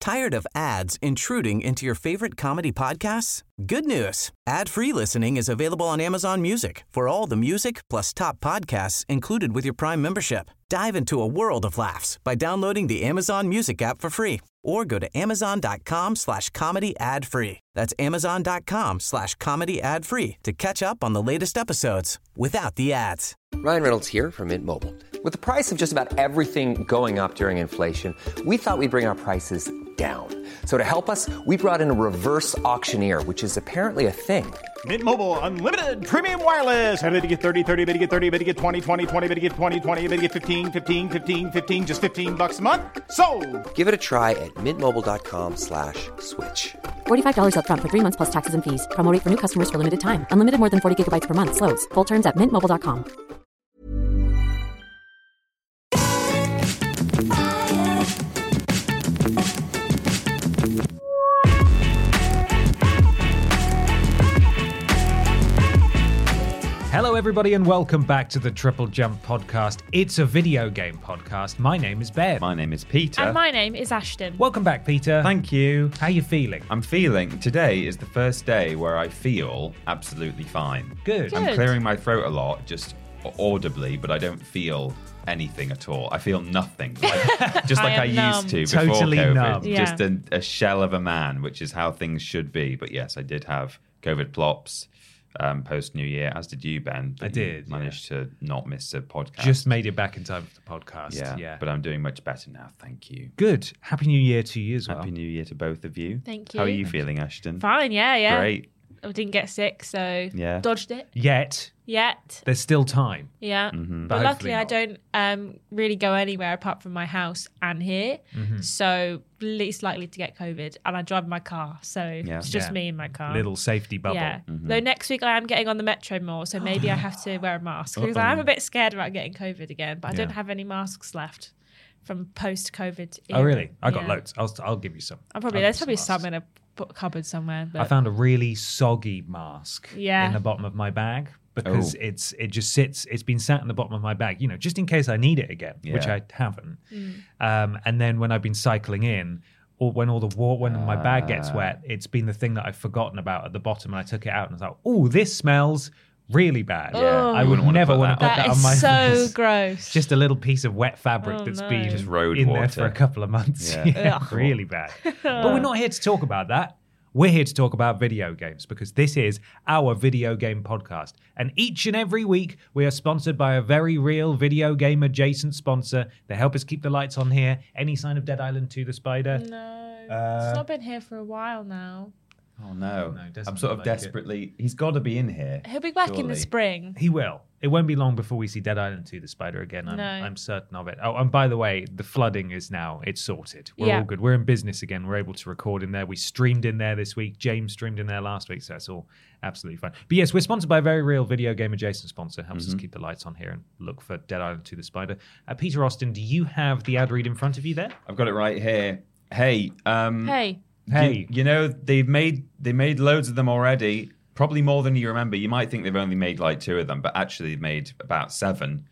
Tired of ads intruding into your favorite comedy podcasts? Good news. Ad-free listening is available on Amazon Music for all the music plus top podcasts included with your Prime membership. Dive into a world of laughs by downloading the Amazon Music app for free or go to amazon.com/comedy ad-free. That's amazon.com/comedy ad-free to catch up on the latest episodes without the ads. Ryan Reynolds here from Mint Mobile. With the price of just about everything going up during inflation, we thought we'd bring our prices down. So to help us, we brought in a reverse auctioneer, which is apparently a thing. Mint Mobile Unlimited Premium Wireless. How to get 30, 30, bit to get 30, bit to get 20, 20, 20, bit to get 20, 20, bit to get 15, 15, 15, 15, just $15 a month? Sold! Give it a try at mintmobile.com/switch. $45 up front for 3 months plus taxes and fees. Promo rate for new customers for limited time. Unlimited more than 40 gigabytes per month. Slows full terms at mintmobile.com. Hello everybody and welcome back to the Triple Jump podcast. It's a video game podcast. My name is Ben. My name is Peter. And my name is Ashton. Welcome back, Peter. Thank you. How are you feeling? I'm feeling, today is the first day where I feel absolutely fine. Good. I'm clearing my throat a lot, just audibly, but I don't feel anything at all. I feel nothing, just like I used to before Totally COVID. numb. Yeah. Just a shell of a man, which is how things should be. But yes, I did have COVID plops post New Year, as did you, Ben. I did, Managed to not miss a podcast. Just made it back in time for the podcast. Yeah, but I'm doing much better now. Thank you. Good. Happy New Year to you as well. Happy New Year to both of you. Thank you. How are you feeling, Ashton? Fine, yeah. Great. I didn't get sick, so Yeah. dodged it. Yet. There's still time. Yeah. Mm-hmm. But hopefully luckily I not. don't really go anywhere apart from my house and here. Mm-hmm. So least likely to get COVID. And I drive my car. So it's just Yeah. me in my car. Little safety bubble. Yeah. Mm-hmm. Though next week I am getting on the metro more, so maybe I have to wear a mask. Because I am a bit scared about getting COVID again, but I don't have any masks left from post-COVID Oh, era. really? I got Yeah. loads. I'll give you some. There's probably some some in a cupboard somewhere. But I found a really soggy mask Yeah. in the bottom of my bag because it just sits. It's been sat in the bottom of my bag, just in case I need it again, which I haven't. And then when I've been cycling in, or when my bag gets wet, it's been the thing that I've forgotten about at the bottom, and I took it out and I thought, "Oh, this smells really bad." Yeah. I would Wouldn't wanna never put want to that put that that on is my so face. gross. Just a little piece of wet fabric Oh, that's no. been Just road in there water. for a couple of months. Yeah. Ugh. Really bad. But we're not here to talk about that. We're here to talk about video games because this is our video game podcast. And each and every week, we are sponsored by a very real video game adjacent sponsor. They help us keep the lights on here. Any sign of Dead Island 2 the Spider? No, it's not been here for a while now. Oh no, No, it doesn't I'm sort of look like it. desperately. He's got to be in here. He'll be back in the surely. spring. He will. It won't be long before we see Dead Island 2 the Spider again. No. I'm certain of it. Oh, and by the way, the flooding is now, it's sorted. We're Yeah. all good. We're in business again. We're able to record in there. We streamed in there this week. James streamed in there last week, so that's all absolutely fine. But yes, we're sponsored by a very real video game adjacent sponsor. Helps us keep the lights on here and look for Dead Island 2 the Spider. Peter Austin, do you have the ad read in front of you there? I've got it right here. Hey, Hey, you know they made loads of them already. Probably more than you remember. You might think they've only made like 2 of them, but actually they've made about 7.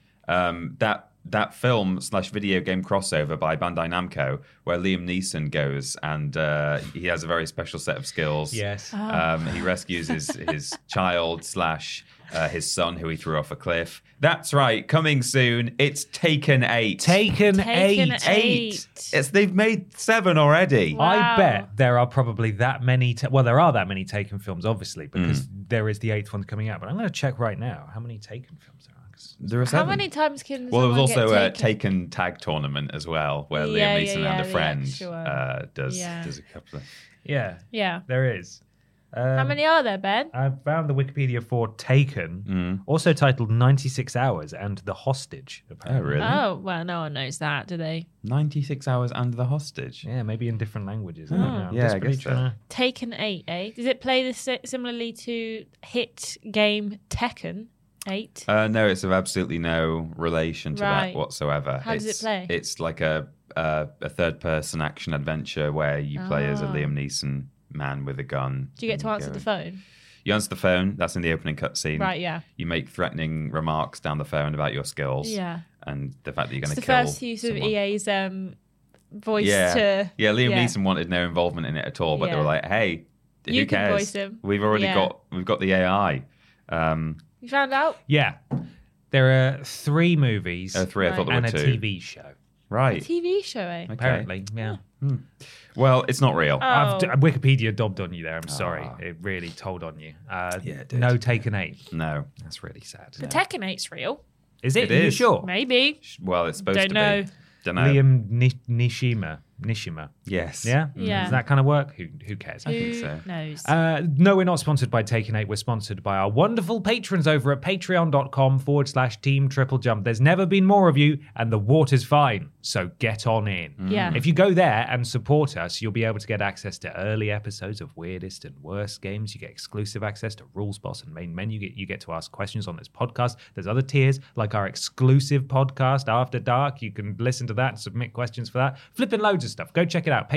That film / video game crossover by Bandai Namco, where Liam Neeson goes and he has a very special set of skills. Yes. He rescues his child / his son, who he threw off a cliff. That's right. Coming soon. It's Taken 8. Taken Taken 8. 8. They've made 7 already. Wow. I bet there are probably that many. There are that many Taken films, obviously, because there is the 8th one coming out. But I'm going to check right now how many Taken films there are. 'cause There are how 7. many times can Well, there was someone also a get taken? Taken tag tournament as well, where Yeah, Liam Neeson yeah, and a the friend actual- does Yeah. a couple of. Yeah, Yeah. there is. How many are there, Ben? I found the Wikipedia for Taken, also titled 96 Hours and The Hostage. Oh, Apparently. really? Oh, well, no one knows that, do they? 96 Hours and the hostage. Yeah, maybe in different languages. I don't know. I'm Yeah, I desperately guess so. trying to- Taken 8, eh? Does it play this similarly to hit game Tekken 8? No, it's of absolutely no relation to Right. that whatsoever. How does it play? It's like a third-person action adventure where you play as a Liam Neeson man with a gun. Do you get to and answer go- the phone? You answer the phone. That's in the opening cutscene. Right, yeah. You make threatening remarks down the phone about your skills. Yeah. And the fact that you're going It's to the kill first use of someone. EA's voice Yeah, to... Liam Neeson wanted no involvement in it at all, but they were like, "Hey, You who can cares? voice him." We've already got the AI." You found out? Yeah. There are 3 movies Oh, 3. I thought there and were a 2. TV show. Right. TV show, eh? Apparently, yeah. Well, it's not real. Wikipedia dobbed on you there. I'm sorry. It really told on you. it did. No Taken 8. No. That's really sad. The Tekken 8's real. Is it? It Are you is. sure? Maybe. Well, it's supposed Don't to know. be. Don't know. Liam Nishima. Yes. Yeah? Yeah. Does that kind of work? Who cares? think so. Who knows? No, we're not sponsored by Taken 8. We're sponsored by our wonderful patrons over at patreon.com/Team Triple Jump. There's never been more of you, and the water's fine. So get on in. Yeah. If you go there and support us, you'll be able to get access to early episodes of Weirdest and Worst Games. You get exclusive access to Rules Boss and Main Menu. You get to ask questions on this podcast. There's other tiers, like our exclusive podcast, After Dark. You can listen to that and submit questions for that. Flipping loads of stuff. Go check it out.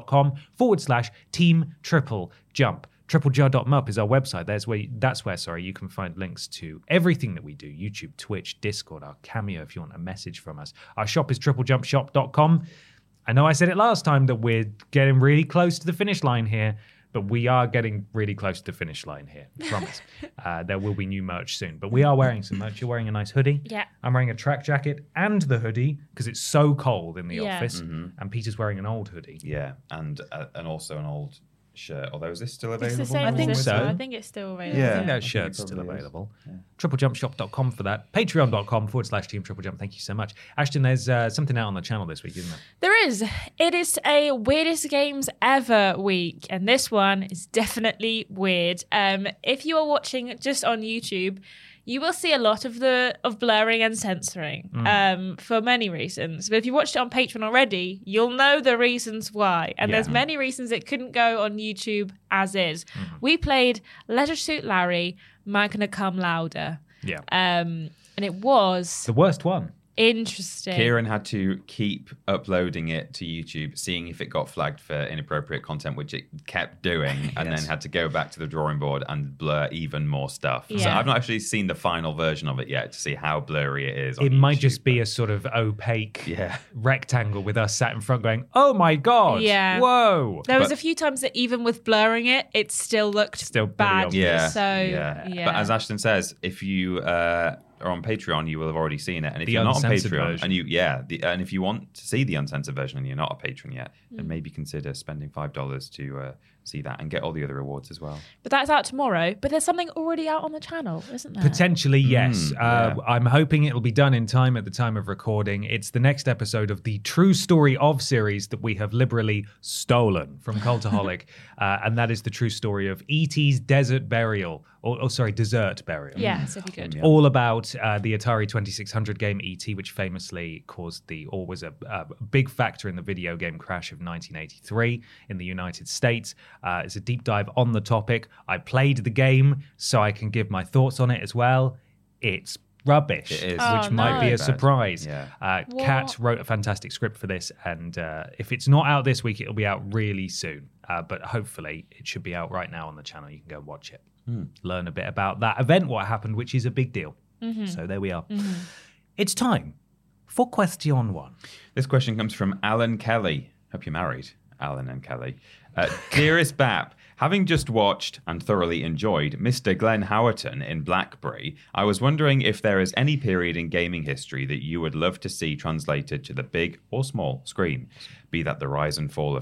Patreon.com/Team Triple Jump. TripleJar.mup is our website. That's where you can find links to everything that we do: YouTube, Twitch, Discord, our Cameo if you want a message from us. Our shop is triplejumpshop.com. I know I said it last time that we're getting really close to the finish line here, but we are getting really close to the finish line here. I promise. There will be new merch soon, but we are wearing some merch. You're wearing a nice hoodie. Yeah. I'm wearing a track jacket and the hoodie because it's so cold in the Yeah. office, and Peter's wearing an old hoodie. Yeah, and also an old shirt. Although, is this still It's available? the same I think as this so. one. I think it's still available. Yeah. I think that I think it shirt's still probably is. available. TripleJumpShop.com for that. Patreon.com/Team Triple Jump. Thank you so much. Ashton, there's something out on the channel this week, isn't there? There is. It is a weirdest games ever week, and this one is definitely weird. If you are watching just on YouTube, you will see a lot of blurring and censoring for many reasons. But if you watched it on Patreon already, you'll know the reasons why. And there's many reasons it couldn't go on YouTube as is. We played Leisure Suit Larry, Magna Cum Laude. Yeah. And it was The worst one. interesting. Kieran had to keep uploading it to YouTube, seeing if it got flagged for inappropriate content, which it kept doing, and then had to go back to the drawing board and blur even more stuff. So Yeah. I've not actually seen the final version of it yet to see how blurry it is. On It might YouTube, just be but- a sort of opaque Yeah. rectangle with us sat in front going, oh my God. Yeah. Whoa. There was But- a few times that even with blurring it, it still looked Still pretty bad. obvious. Yeah. So, yeah. But as Ashton says, if you are on Patreon, you will have already seen it. And if The you're not on uncensored Patreon, version. and if you want to see the uncensored version and you're not a patron yet, then maybe consider spending $5 to see that and get all the other rewards as well. But that's out tomorrow. But there's something already out on the channel, isn't there? Potentially, yes. yeah. I'm hoping it'll be done in time at the time of recording. It's the next episode of the True Story of series that we have liberally stolen from Cultaholic. And that is the true story of E.T.'s Desert Burial. Desert Burial. Yes, if you could. All about the Atari 2600 game E.T., which famously was a big factor in the video game crash of 1983 in the United States. It's a deep dive on the topic. I played the game, so I can give my thoughts on it as well. It's rubbish, It is. which Oh, might be no. a surprise. Yeah. Kat What? wrote a fantastic script for this, and if it's not out this week, it'll be out really soon. But hopefully, it should be out right now on the channel. You can go and watch it. Learn a bit about that event, what happened, which is a big deal. So there we are. It's time for question 1. This question comes from Alan Kelly. Hope you're married, Alan and Kelly. Dearest Bap, having just watched and thoroughly enjoyed Mr. Glenn Howerton in Blackberry, I was wondering if there is any period in gaming history that you would love to see translated to the big or small screen, be that the rise and fall of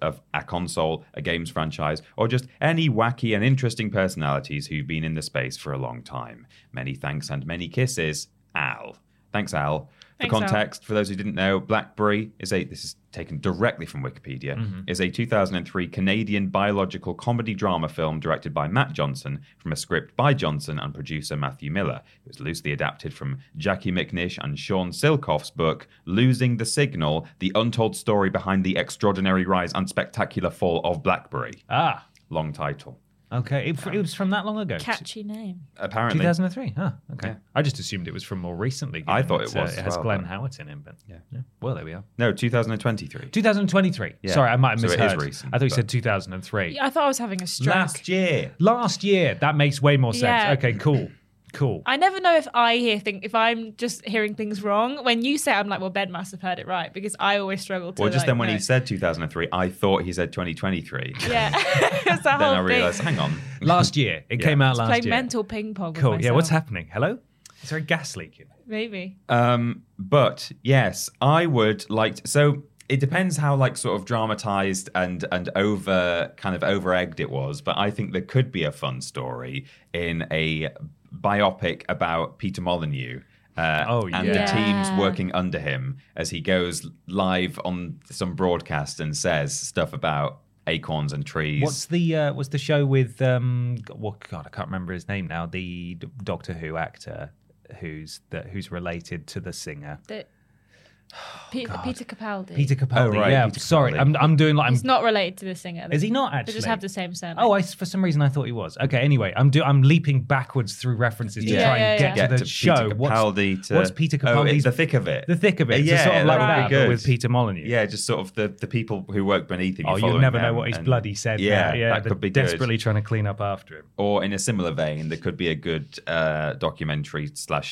a console, a games franchise, or just any wacky and interesting personalities who've been in the space for a long time. Many thanks and many kisses, Al. Thanks, Al. For Thanks, Al. context, for those who didn't know, Blackberry this is taken directly from Wikipedia, is a 2003 Canadian biological comedy drama film directed by Matt Johnson from a script by Johnson and producer Matthew Miller. It was loosely adapted from Jackie McNish and Sean Silkoff's book, Losing the Signal, the untold story behind the extraordinary rise and spectacular fall of Blackberry. Ah, Long title. okay. It was from that long ago. Catchy name. Apparently. 2003. Huh. Okay. Yeah. I just assumed it was from more recently. I given thought it was It as has well, Glenn but- Howerton in, but Yeah. Well, there we are. No, 2023. 2023. Yeah. Sorry, I might have So it is misheard. recent, I thought you but- said 2003. Yeah, I thought I was having a stroke. Last year. Last year. That makes way more sense. Yeah. Okay, cool. Cool. I never know if if I'm just hearing things wrong. When you say it, I'm like, well, Ben must have heard it right, because I always struggle to. Well, just then when know. he said 2003, I thought he said 2023. Yeah, it's the Then whole I realised, thing. hang on. Last year. It came out last Playing year. mental ping pong. With Cool. myself. Yeah, what's happening? Hello? Is there a gas leak? Maybe. But yes, I would like to, so it depends how like sort of dramatized and over egged it was, but I think there could be a fun story in a biopic about Peter Molyneux. And the teams working under him as he goes live on some broadcast and says stuff about acorns and trees. What's the show with God, I can't remember his name now. The Doctor Who actor who's related to the singer. Peter Capaldi. Peter Capaldi. Oh, right, Yeah. Peter Sorry, Capaldi. I'm doing like. He's not related to the singer. Is he not actually? They just have the same surname. Oh, for some reason I thought he was. Okay, anyway, I'm leaping backwards through references to try and get to the show. Peter Capaldi What's Peter Capaldi's the thick of it? The thick of it. Yeah, It's sort of like that would that, be but good. with Peter Molyneux. Yeah, just sort of the people who work beneath him. Oh, you'll never know what he's bloody said. Yeah, now. that could be good. Desperately trying to clean up after him. Or in a similar vein, there could be a good documentary /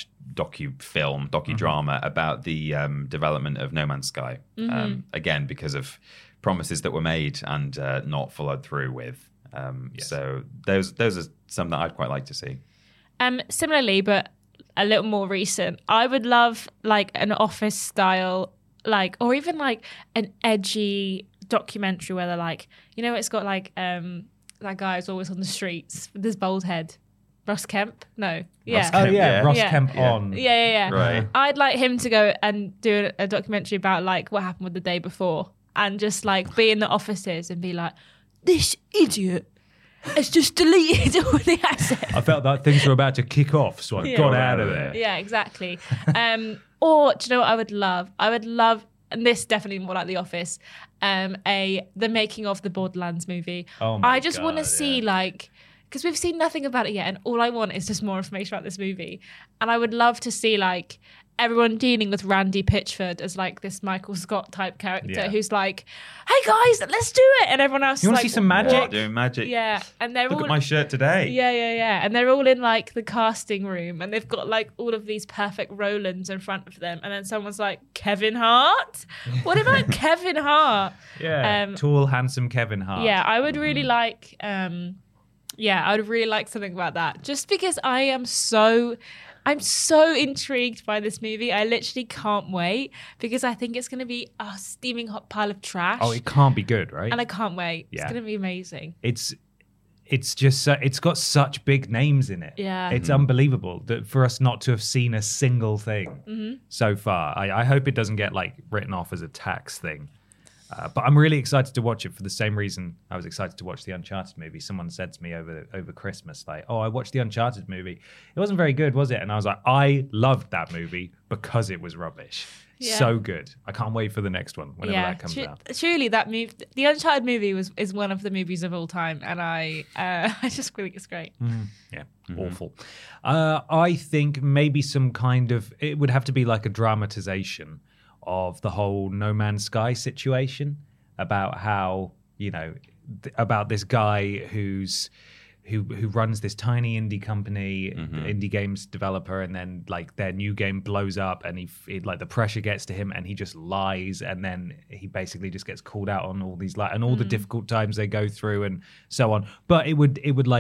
docudrama about the development of No Man's Sky. Again, because of promises that were made and not followed through with. So those are some that I'd quite like to see. Similarly, but a little more recent, I would love like an Office style, like, or even like an edgy documentary where they're like, it's got like that guy who's always on the streets with his bald head. Ross Kemp? No. Yeah. Ross Kemp, Ross Yeah. Kemp on. Yeah. Right. I'd like him to go and do a documentary about like what happened with the day before, and just like be in the offices and be like, this idiot has just deleted all the assets. I felt that things were about to kick off, so I got out of there. Yeah, exactly. Or do you know what I would love? I would love, and this definitely more like The Office, the making of the Borderlands movie. Oh my I just want to God, see like, because we've seen nothing about it yet, and all I want is just more information about this movie. And I would love to see like everyone dealing with Randy Pitchford as like this Michael Scott type character who's like, "Hey guys, let's do it," and everyone else. You want is to like, see some magic? What, doing magic? Yeah, and they're Look all at my shirt today. yeah. And they're all in like the casting room, and they've got like all of these perfect Rolands in front of them. And then someone's like, Kevin Hart? What about Kevin Hart? Yeah. Tall, handsome Kevin Hart. Yeah, I would really like I would really like something about that. Just because I'm so intrigued by this movie. I literally can't wait, because I think it's going to be a steaming hot pile of trash. Oh, it can't be good, right? And I can't wait. Yeah. It's going to be amazing. It's just it's got such big names in it. Yeah. It's unbelievable that for us not to have seen a single thing so far. I hope it doesn't get like written off as a tax thing. But I'm really excited to watch it for the same reason I was excited to watch the Uncharted movie. Someone said to me over Christmas, like, "Oh, I watched the Uncharted movie. It wasn't very good, was it?" And I was like, "I loved that movie because it was rubbish. Yeah. So good. I can't wait for the next one whenever that comes out." Truly, that movie, the Uncharted movie, is one of the movies of all time, and I just think it's great. Yeah, awful. I think maybe some kind of, it would have to be like a dramatization of the whole No Man's Sky situation, about how, about this guy who runs this tiny indie company, indie games developer, and then like their new game blows up, and he like the pressure gets to him, and he just lies, and then he basically just gets called out on all these and all the difficult times they go through and so on. But it would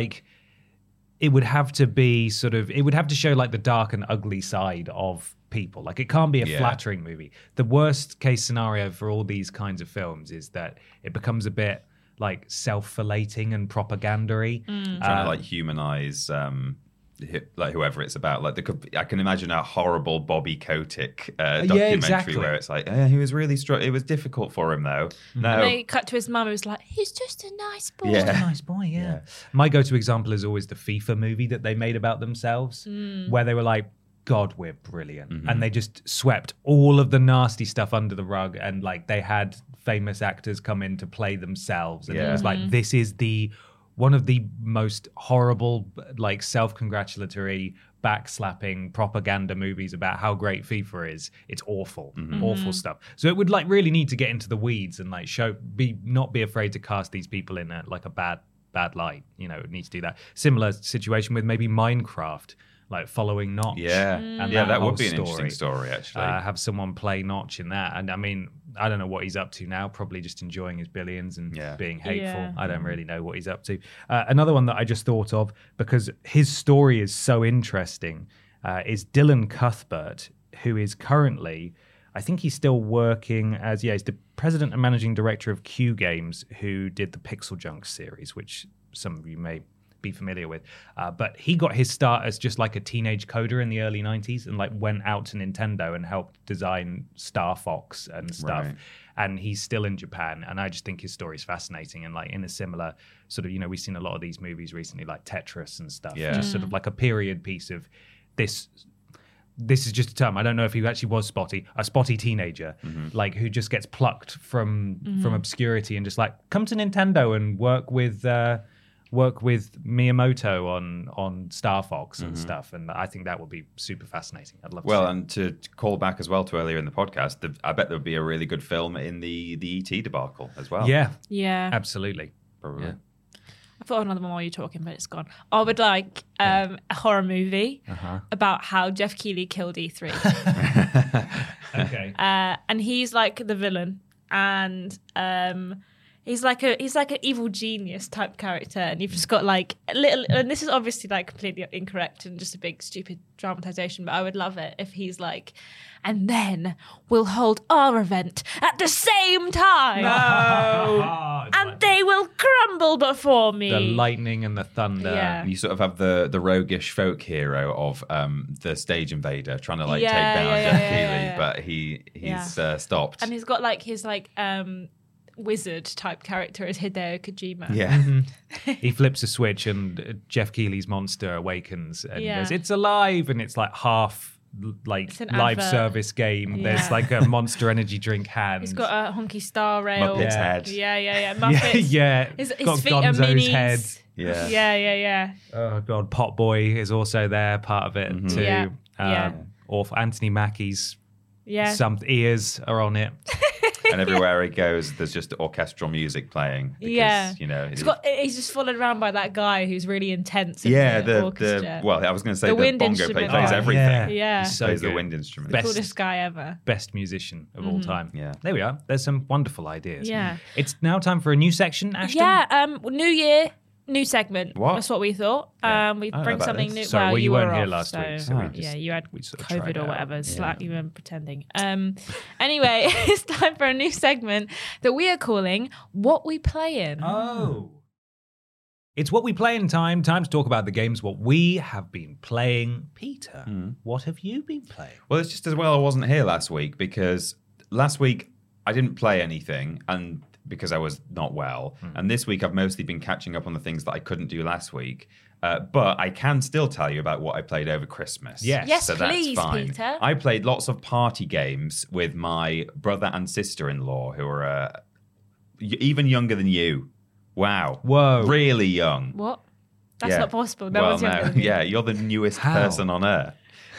have to be it would have to show like the dark and ugly side of people. Like, it can't be a flattering movie. The worst case scenario for all these kinds of films is that it becomes a bit like self-flating and propaganda-y. Trying to like humanize like whoever it's about. Like I can imagine a horrible Bobby Kotick documentary exactly. where it's like, he was really it was difficult for him though. No. And they cut to his mum, who was like, "He's just a nice boy." Just a nice boy, yeah. My go-to example is always the FIFA movie that they made about themselves, where they were like, "God, we're brilliant," and they just swept all of the nasty stuff under the rug, and like they had famous actors come in to play themselves, and it was like, this is one of the most horrible, like self-congratulatory, backslapping propaganda movies about how great FIFA is. It's awful, awful stuff. So it would like really need to get into the weeds and like not be afraid to cast these people in a bad light. It needs to do that. Similar situation with maybe Minecraft. like following Notch. Yeah, and that whole would be an interesting story, actually. Have someone play Notch in that, and I mean, I don't know what he's up to now. Probably just enjoying his billions and being hateful. Yeah. I don't really know what he's up to. Another one that I just thought of because his story is so interesting is Dylan Cuthbert, who is currently, I think he's still working as, he's the president and managing director of Q Games, who did the Pixel Junk series, which some of you may be familiar with. But he got his start as just like a teenage coder in the early 90s and like went out to Nintendo and helped design Star Fox and stuff. Right. And he's still in Japan. And I just think his story is fascinating. And like in a similar sort of, we've seen a lot of these movies recently, like Tetris and stuff. Yeah. Just sort of like a period piece of this is just a term. I don't know if he actually was a spotty teenager, like who just gets plucked from obscurity and just like come to Nintendo and work with Miyamoto on Star Fox and stuff. And I think that would be super fascinating. I'd love to see it. And to call back as well to earlier in the podcast, I bet there would be a really good film in the ET debacle as well. Yeah, Yeah. absolutely. Probably. Yeah. I thought another one while you're talking, but it's gone. I would like a horror movie about how Jeff Keighley killed E3. Okay. And he's like the villain. And he's like an evil genius type character, and you've just got like a little. And this is obviously like completely incorrect and just a big stupid dramatization. But I would love it if he's like, and then we'll hold our event at the same time. No. And they will crumble before me. The lightning and the thunder. Yeah. You sort of have the roguish folk hero of the stage invader trying to like take down Jeff Keighley, but he's stopped. And he's got like his like wizard type character as Hideo Kojima. Yeah. He flips a switch and Jeff Keighley's monster awakens and he Yeah. goes, it's alive. And it's like half like It's an live advert. service game. Yeah. There's like a Monster Energy drink hand. He's got a honky star rail. Muppet's head. Yeah. Muppets. yeah. His Got feet are Gonzo's minis. head. Yeah. Yeah. Oh god, Pot Boy is also there, part of it too. Yeah. Yeah. Or Anthony Mackie's Yeah. some ears are on it. And everywhere he goes, there's just orchestral music playing. Because, He's just followed around by that guy who's really intense. In the orchestra. I was going to say The the wind bongo instrument. plays Oh, everything. Yeah. He's so Plays the good. wind instrument. Best- Coolest guy ever. Best musician of all time. Yeah. There we are. There's some wonderful ideas. Yeah. It's now time for a new section, Ashton. Yeah. New year, new segment. What? That's what we thought. Yeah. We I don't know bring about something this. new. Sorry, well, you were weren't here off, last so, week, so you had we sort of tried COVID it or out. whatever. It's Yeah. like you were pretending. Anyway, it's time for a new segment that we are calling "What We Play In." Oh. It's what we play in time. Time to talk about the games, what we have been playing. Peter, what have you been playing? Well, it's just as well I wasn't here last week because last week I didn't play anything and because I was not well. And this week I've mostly been catching up on the things that I couldn't do last week. But I can still tell you about what I played over Christmas. Yes. Yes, so please, that's fine. Peter. I played lots of party games with my brother and sister-in-law who are even younger than you. Wow. Whoa. Really young. What? That's Yeah. not possible. No one's younger than me. Yeah, you're the newest How? person on earth.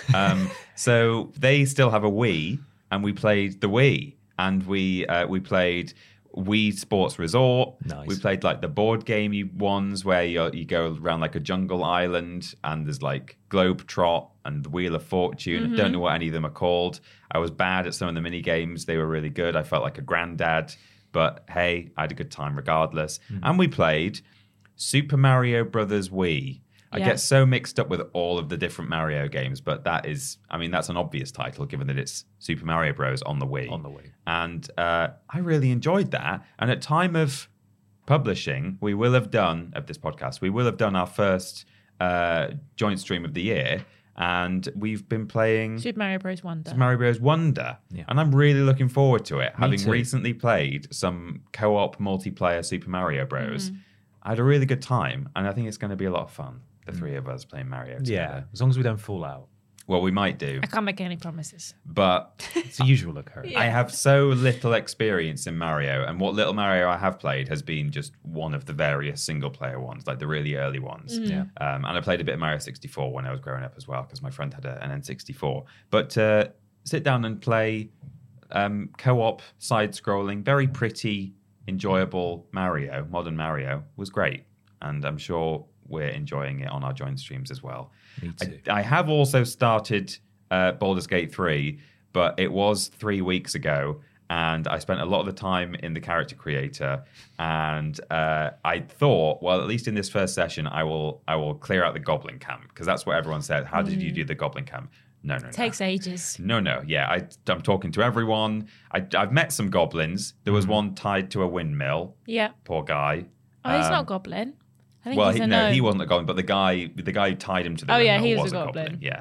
So they still have a Wii, and we played the Wii, and we played Wii Sports Resort. Nice. We played like the board game ones where you go around like a jungle island, and there's like Globetrot and the Wheel of Fortune. I don't know what any of them are called. I was bad at some of the mini games. They were really good. I felt like a granddad. But hey, I had a good time regardless. And we played Super Mario Brothers Wii. I Yeah. get so mixed up with all of the different Mario games, but that's an obvious title given that it's Super Mario Bros. On the Wii. On the Wii. And I really enjoyed that. And at time of publishing, we will have done our first joint stream of the year. And we've been playing Super Mario Bros. Wonder. Super Mario Bros. Wonder. Yeah. And I'm really looking forward to it. Having too. recently played some co-op multiplayer Super Mario Bros. I had a really good time. And I think it's going to be a lot of fun. The three of us playing Mario together. Yeah, as long as we don't fall out. Well, we might do. I can't make any promises. But It's a usual occurrence. I have so little experience in Mario. And what little Mario I have played has been just one of the various single-player ones, like the really early ones. Yeah. And I played a bit of Mario 64 when I was growing up as well, because my friend had an N64. But sit down and play co-op, side-scrolling, very pretty, enjoyable Mario, modern Mario, was great. And I'm sure we're enjoying it on our joint streams as well. Me too. I have also started Baldur's Gate 3, but it was 3 weeks ago, and I spent a lot of the time in the character creator, and I thought, well, at least in this first session, I will clear out the goblin camp, because that's what everyone said. How did you do the goblin camp? No. Takes ages. No. Yeah, I'm talking to everyone. I've met some goblins. There was one tied to a windmill. Yeah. Poor guy. Oh, he's not a goblin. I think Well, he's a no, gnome. he wasn't a goblin, but the guy who tied him to the windmill yeah, he was was a a goblin. Yeah.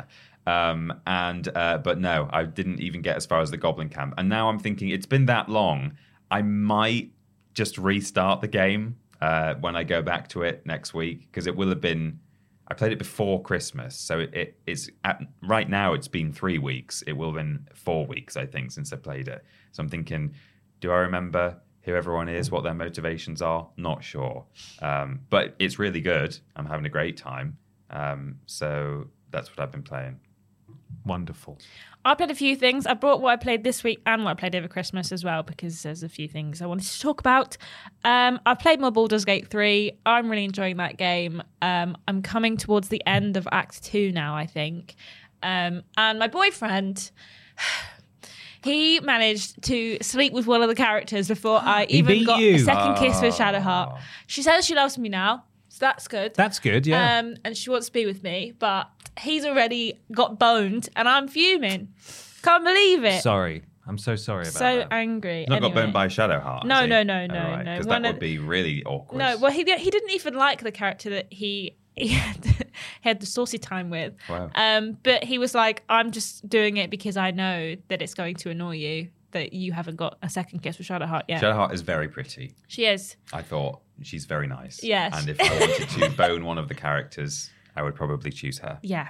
But no, I didn't even get as far as the goblin camp. And now I'm thinking it's been that long. I might just restart the game when I go back to it next week, because it will have been. I played it before Christmas, so it's right now it's been 3 weeks. It will have been 4 weeks, I think, since I played it. So I'm thinking, do I remember who everyone is, what their motivations are? Not sure. But it's really good. I'm having a great time. So that's what I've been playing. Wonderful. I played a few things. I brought what I played this week and what I played over Christmas as well, because there's a few things I wanted to talk about. I've played more Baldur's Gate 3. I'm really enjoying that game. I'm coming towards the end of Act 2 now, I think. And my boyfriend, he managed to sleep with one of the characters before I even got a second kiss with Shadowheart. She says she loves me now, so that's good. That's good, yeah. And she wants to be with me, but he's already got boned, and I'm fuming. Can't believe it. Sorry. I'm so sorry about So that. angry. Not got burned by Shadowheart. No. Because that would be really awkward. No, well, he didn't even like the character that he had the saucy time with. Wow. But he was like, I'm just doing it because I know that it's going to annoy you that you haven't got a second kiss with Shadowheart yet. Shadowheart is very pretty. She is. I thought she's very nice. Yes. And if I wanted to bone one of the characters, I would probably choose her. Yeah.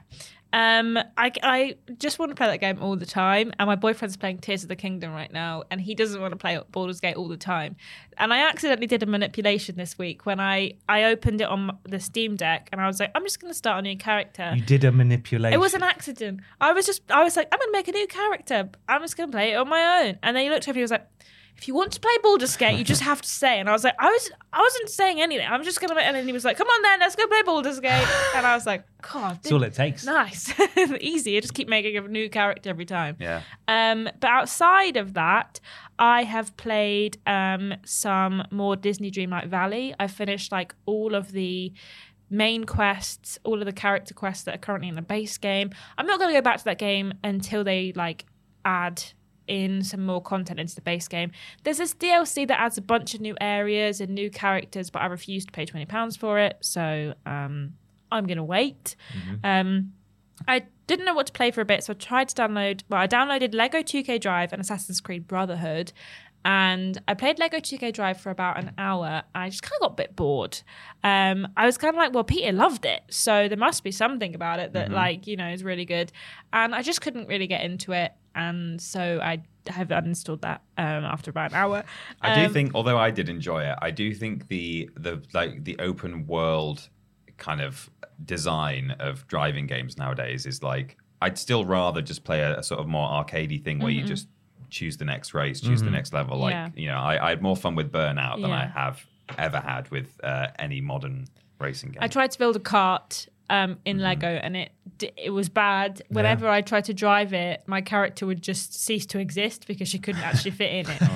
I just want to play that game all the time, and my boyfriend's playing Tears of the Kingdom right now, and he doesn't want to play Baldur's Gate all the time. And I accidentally did a manipulation this week when I opened it on the Steam Deck, and I was like, I'm just going to start a new character. You did a manipulation. It was an accident. I was like, I'm going to make a new character. I'm just going to play it on my own. And then he looked over and he was like, if you want to play Baldur's Gate, you just have to say. And I was like, I wasn't saying anything. I'm just going to. And then he was like, come on then, let's go play Baldur's Gate. And I was like, God. That's all it takes. Nice. Easy. I just keep making a new character every time. Yeah. But outside of that, I have played some more Disney Dreamlight Valley. I've finished like all of the main quests, all of the character quests that are currently in the base game. I'm not going to go back to that game until they like add in some more content into the base game. There's this DLC that adds a bunch of new areas and new characters, but I refuse to pay £20 for it, so I'm going to wait. I didn't know what to play for a bit, so I downloaded Lego 2K Drive and Assassin's Creed Brotherhood, and I played Lego 2K Drive for about an hour. I just kind of got a bit bored. I was kind of like, well, Peter loved it, so there must be something about it that is really good. And I just couldn't really get into it, and so I have uninstalled that after about an hour. I do think, although I did enjoy it, I do think the open world kind of design of driving games nowadays is like, I'd still rather just play a sort of more arcadey thing where you just choose the next race, choose the next level. Like, I had more fun with Burnout than I have ever had with any modern racing game. I tried to build a kart in Lego, and it was bad. Whenever I tried to drive it, my character would just cease to exist because she couldn't actually fit in it.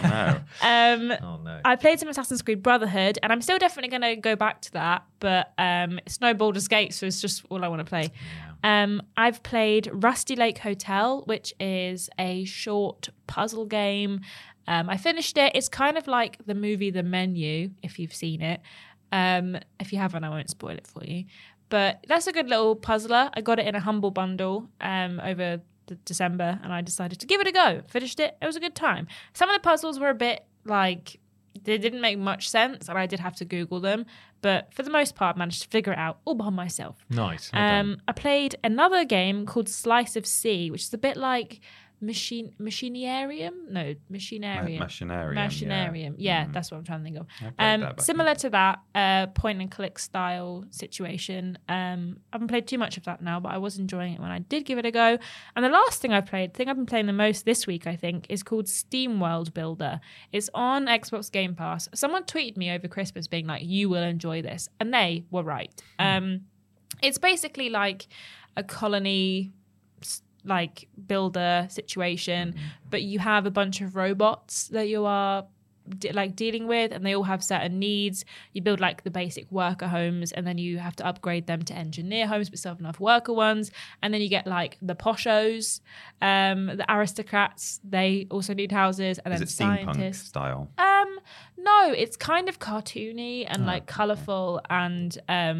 Oh no. I played some Assassin's Creed Brotherhood, and I'm still definitely going to go back to that, but it's no Baldur's Gate, so it's just all I want to play. I've played Rusty Lake Hotel, which is a short puzzle game. I finished it. It's kind of like the movie The Menu, if you've seen it. If you haven't, I won't spoil it for you. But that's a good little puzzler. I got it in a Humble Bundle over December, and I decided to give it a go. Finished it. It was a good time. Some of the puzzles were a bit like, they didn't make much sense, and I did have to Google them. But for the most part, I managed to figure it out all by myself. Nice. I played another game called Slice of Sea, which is a bit like Machinarium? No, Machinarium. Machinarium. Yeah, that's what I'm trying to think of. that Similar to that, point and click style situation. I haven't played too much of that now, but I was enjoying it when I did give it a go. And the last thing I played, the thing I've been playing the most this week, I think, is called SteamWorld Builder. It's on Xbox Game Pass. Someone tweeted me over Christmas being like, you will enjoy this. And they were right. It's basically like a colony like builder situation, but you have a bunch of robots that you are dealing with, and they all have certain needs. You build like the basic worker homes, and then you have to upgrade them to engineer homes, but still have enough worker ones. And then you get like the poshos, the aristocrats. They also need houses, and Is then it steampunk scientists. style? No, it's kind of cartoony and like colourful, and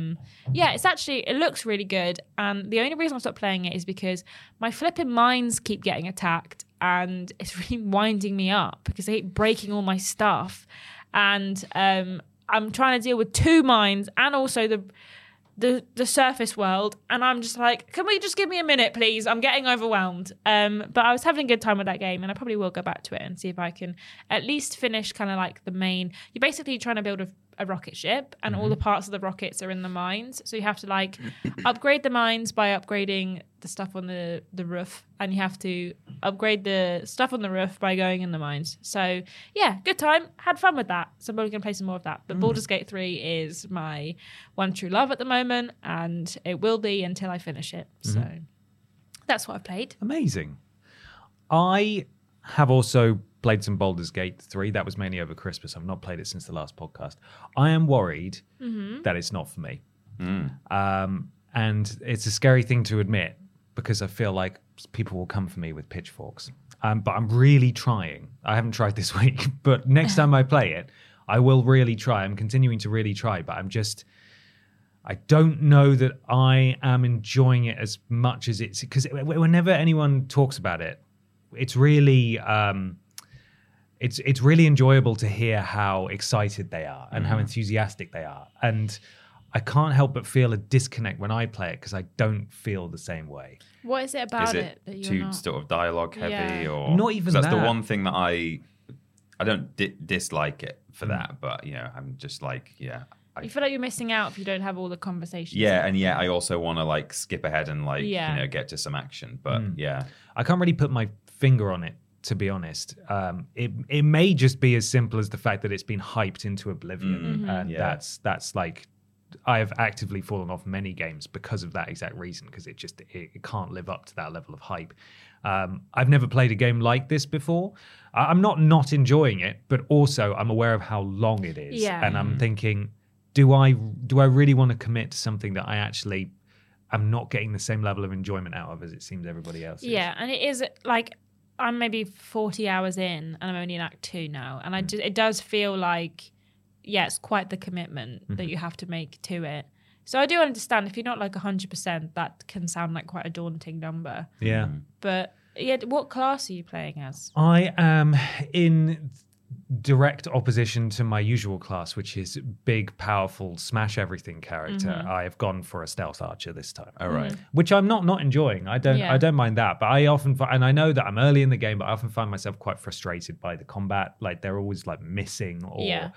it looks really good. And the only reason I stopped playing it is because my flipping mines keep getting attacked, and it's really winding me up because they keep breaking all my stuff. And I'm trying to deal with 2 mines and also the surface world, and I'm just like, can we just give me a minute, please? I'm getting overwhelmed. But I was having a good time with that game, and I probably will go back to it and see if I can at least finish kind of like the main. You're basically trying to build a rocket ship, and all the parts of the rockets are in the mines. So you have to like upgrade the mines by upgrading the stuff on the roof, and you have to upgrade the stuff on the roof by going in the mines. So yeah, good time. Had fun with that. So I'm probably going to play some more of that. But Baldur's Gate 3 is my one true love at the moment, and it will be until I finish it. So that's what I've played. Amazing. I have also played some Baldur's Gate 3. That was mainly over Christmas. I've not played it since the last podcast. I am worried that it's not for me. And it's a scary thing to admit because I feel like people will come for me with pitchforks. But I'm really trying. I haven't tried this week, but next time I play it, I will really try. I'm continuing to really try, but I don't know that I am enjoying it as much as it's, because whenever anyone talks about it, it's really it's really enjoyable to hear how excited they are and how enthusiastic they are. And I can't help but feel a disconnect when I play it because I don't feel the same way. What is it about Is it that you're too not? sort of dialogue heavy, Yeah. or Not even 'cause that's that. the one thing that I don't dislike it for that, but I'm just like You feel like you're missing out if you don't have all the conversations. and I also want to like skip ahead and like Yeah. get to some action, but I can't really put my finger on it, to be honest. It may just be as simple as the fact that it's been hyped into oblivion, and that's like I have actively fallen off many games because of that exact reason, because it can't live up to that level of hype. I've never played a game like this before. I'm not enjoying it, but also I'm aware of how long it is, and I'm thinking, do I really want to commit to something that I actually am not getting the same level of enjoyment out of as it seems everybody else is? Yeah, and it is like I'm maybe 40 hours in, and I'm only in Act 2 now, and it does feel like it's quite the commitment that you have to make to it. So I do understand if you're not like 100%, that can sound like quite a daunting number. Yeah. But what class are you playing as? I am in direct opposition to my usual class, which is big, powerful, smash everything character. I have gone for a stealth archer this time. all right. Which I'm not enjoying. I don't mind that, but I often and I know that I'm early in the game, but I often find myself quite frustrated by the combat. Like they're always like missing, or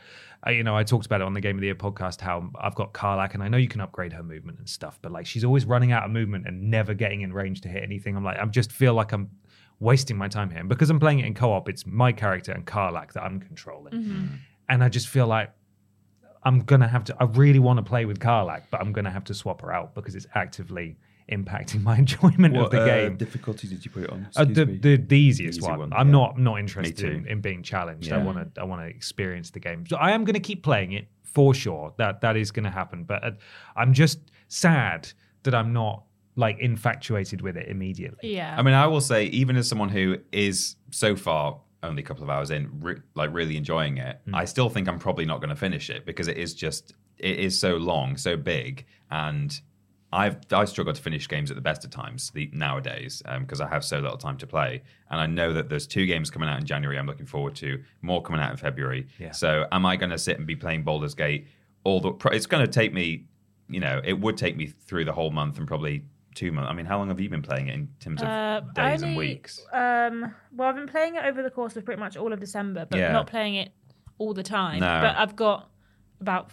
I talked about it on the Game of the Year podcast how I've got Karlach, and I know you can upgrade her movement and stuff, but like she's always running out of movement and never getting in range to hit anything. I just feel like I'm wasting my time here, and because I'm playing it in co-op, it's my character and Karlach that I'm controlling, and I just feel like I'm gonna have to. I really want to play with Karlach, but I'm gonna have to swap her out because it's actively impacting my enjoyment of the game. Difficulty did you put it on? The easiest Easy one. one, I'm yeah. not interested too. in being challenged. Yeah. I want to experience the game. So I am going to keep playing it for sure. That is going to happen. But I'm just sad that I'm not like infatuated with it immediately. Yeah. I mean, I will say, even as someone who is so far only a couple of hours in, really enjoying it, I still think I'm probably not going to finish it because it is so long, so big, and I struggle to finish games at the best of times nowadays because I have so little time to play. And I know that there's 2 games coming out in January I'm looking forward to, more coming out in February. Yeah. So am I going to sit and be playing Baldur's Gate? It's going to take me, it would take me through the whole month and probably 2 months. I mean, how long have you been playing it in terms of days and weeks? Well, I've been playing it over the course of pretty much all of December, but not playing it all the time. No. But I've got about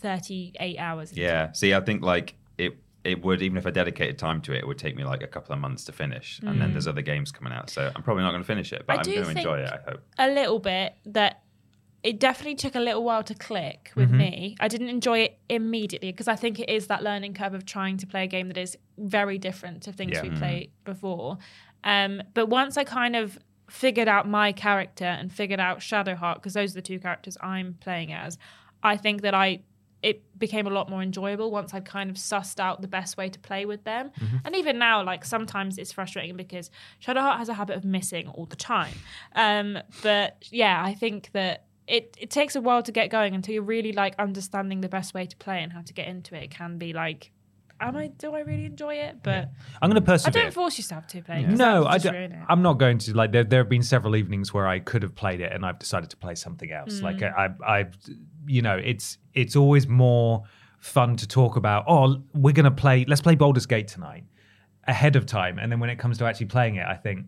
38 hours. Yeah. See, I think like it would, even if I dedicated time to it, it would take me like a couple of months to finish. And then there's other games coming out. So I'm probably not going to finish it, but I'm going to enjoy it, I hope. A little bit that it definitely took a little while to click with me. I didn't enjoy it immediately because I think it is that learning curve of trying to play a game that is very different to things we played before. But once I kind of figured out my character and figured out Shadowheart, because those are the two characters I'm playing as, I think that it became a lot more enjoyable once I'd kind of sussed out the best way to play with them. And even now, like, sometimes it's frustrating because Shadowheart has a habit of missing all the time. But yeah, I think that it takes a while to get going until you're really like understanding the best way to play and how to get into it. It can be like, do I really enjoy it? But I'm going to persevere. I don't force yourself to play. No, I'm not going to. Like, there have been several evenings where I could have played it and I've decided to play something else. Like, I've it's always more fun to talk about, we're going to let's play Baldur's Gate tonight ahead of time. And then when it comes to actually playing it, I think,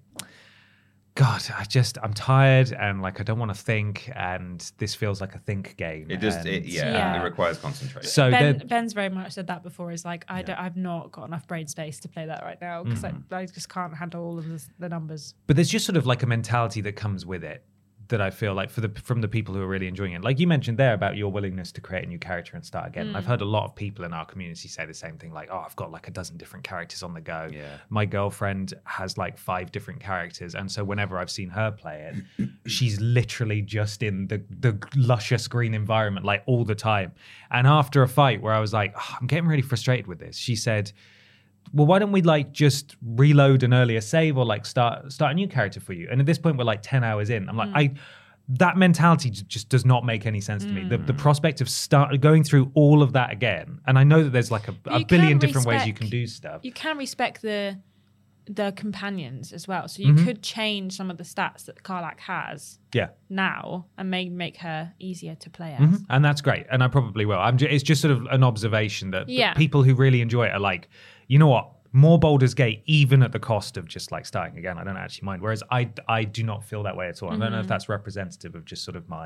God, I'm tired and like I don't want to think, and this feels like a think game. It requires concentration. So Ben's very much said that before. Is like I've not got enough brain space to play that right now because I just can't handle all of the numbers. But there's just sort of like a mentality that comes with it that I feel like from the people who are really enjoying it. Like you mentioned there about your willingness to create a new character and start again. I've heard a lot of people in our community say the same thing, like, I've got like a dozen different characters on the go. Yeah. My girlfriend has like 5 different characters. And so whenever I've seen her play it, she's literally just in the luscious green environment like all the time. And after a fight where I was like, I'm getting really frustrated with this, she said, well, why don't we like just reload an earlier save or like start a new character for you? And at this point, we're like 10 hours in. I'm like, that mentality just does not make any sense to me. The prospect of going through all of that again, and I know that there's like a billion different ways you can do stuff. You can respect the companions as well, so you could change some of the stats that Karlach has. Now and make her easier to play as, and that's great. And I probably will. It's just sort of an observation that people who really enjoy it are like, you know what? More Baldur's Gate, even at the cost of just like starting again. I don't actually mind. Whereas I do not feel that way at all. I don't know if that's representative of just sort of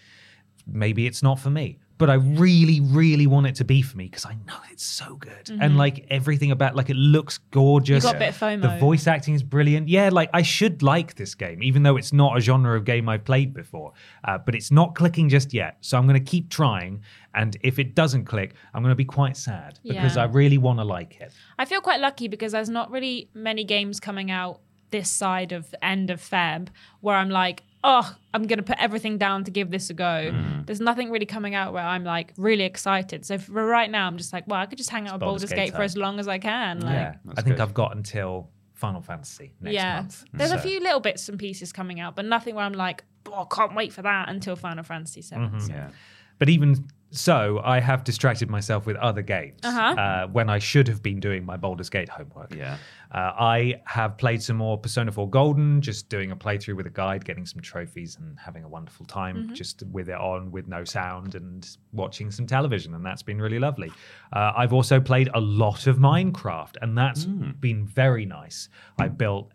maybe it's not for me, but I really, really want it to be for me because I know it's so good. And like everything about, like, it looks gorgeous. You got a bit of FOMO. The voice acting is brilliant. Yeah, like I should like this game, even though it's not a genre of game I've played before. But it's not clicking just yet. So I'm going to keep trying. And if it doesn't click, I'm going to be quite sad because I really want to like it. I feel quite lucky because there's not really many games coming out this side of the end of Feb where I'm like, I'm going to put everything down to give this a go. There's nothing really coming out where I'm like really excited. So for right now, I'm just like, I could just hang out with Baldur's Gate for as long as I can. Like, I think I've got until Final Fantasy next month. There's a few little bits and pieces coming out, but nothing where I'm like, I can't wait for that until Final Fantasy 7. So. Yeah. But even so, I have distracted myself with other games when I should have been doing my Baldur's Gate homework. Yeah. I have played some more Persona 4 Golden, just doing a playthrough with a guide, getting some trophies and having a wonderful time just with it on, with no sound and watching some television. And that's been really lovely. I've also played a lot of Minecraft, and that's been very nice. I built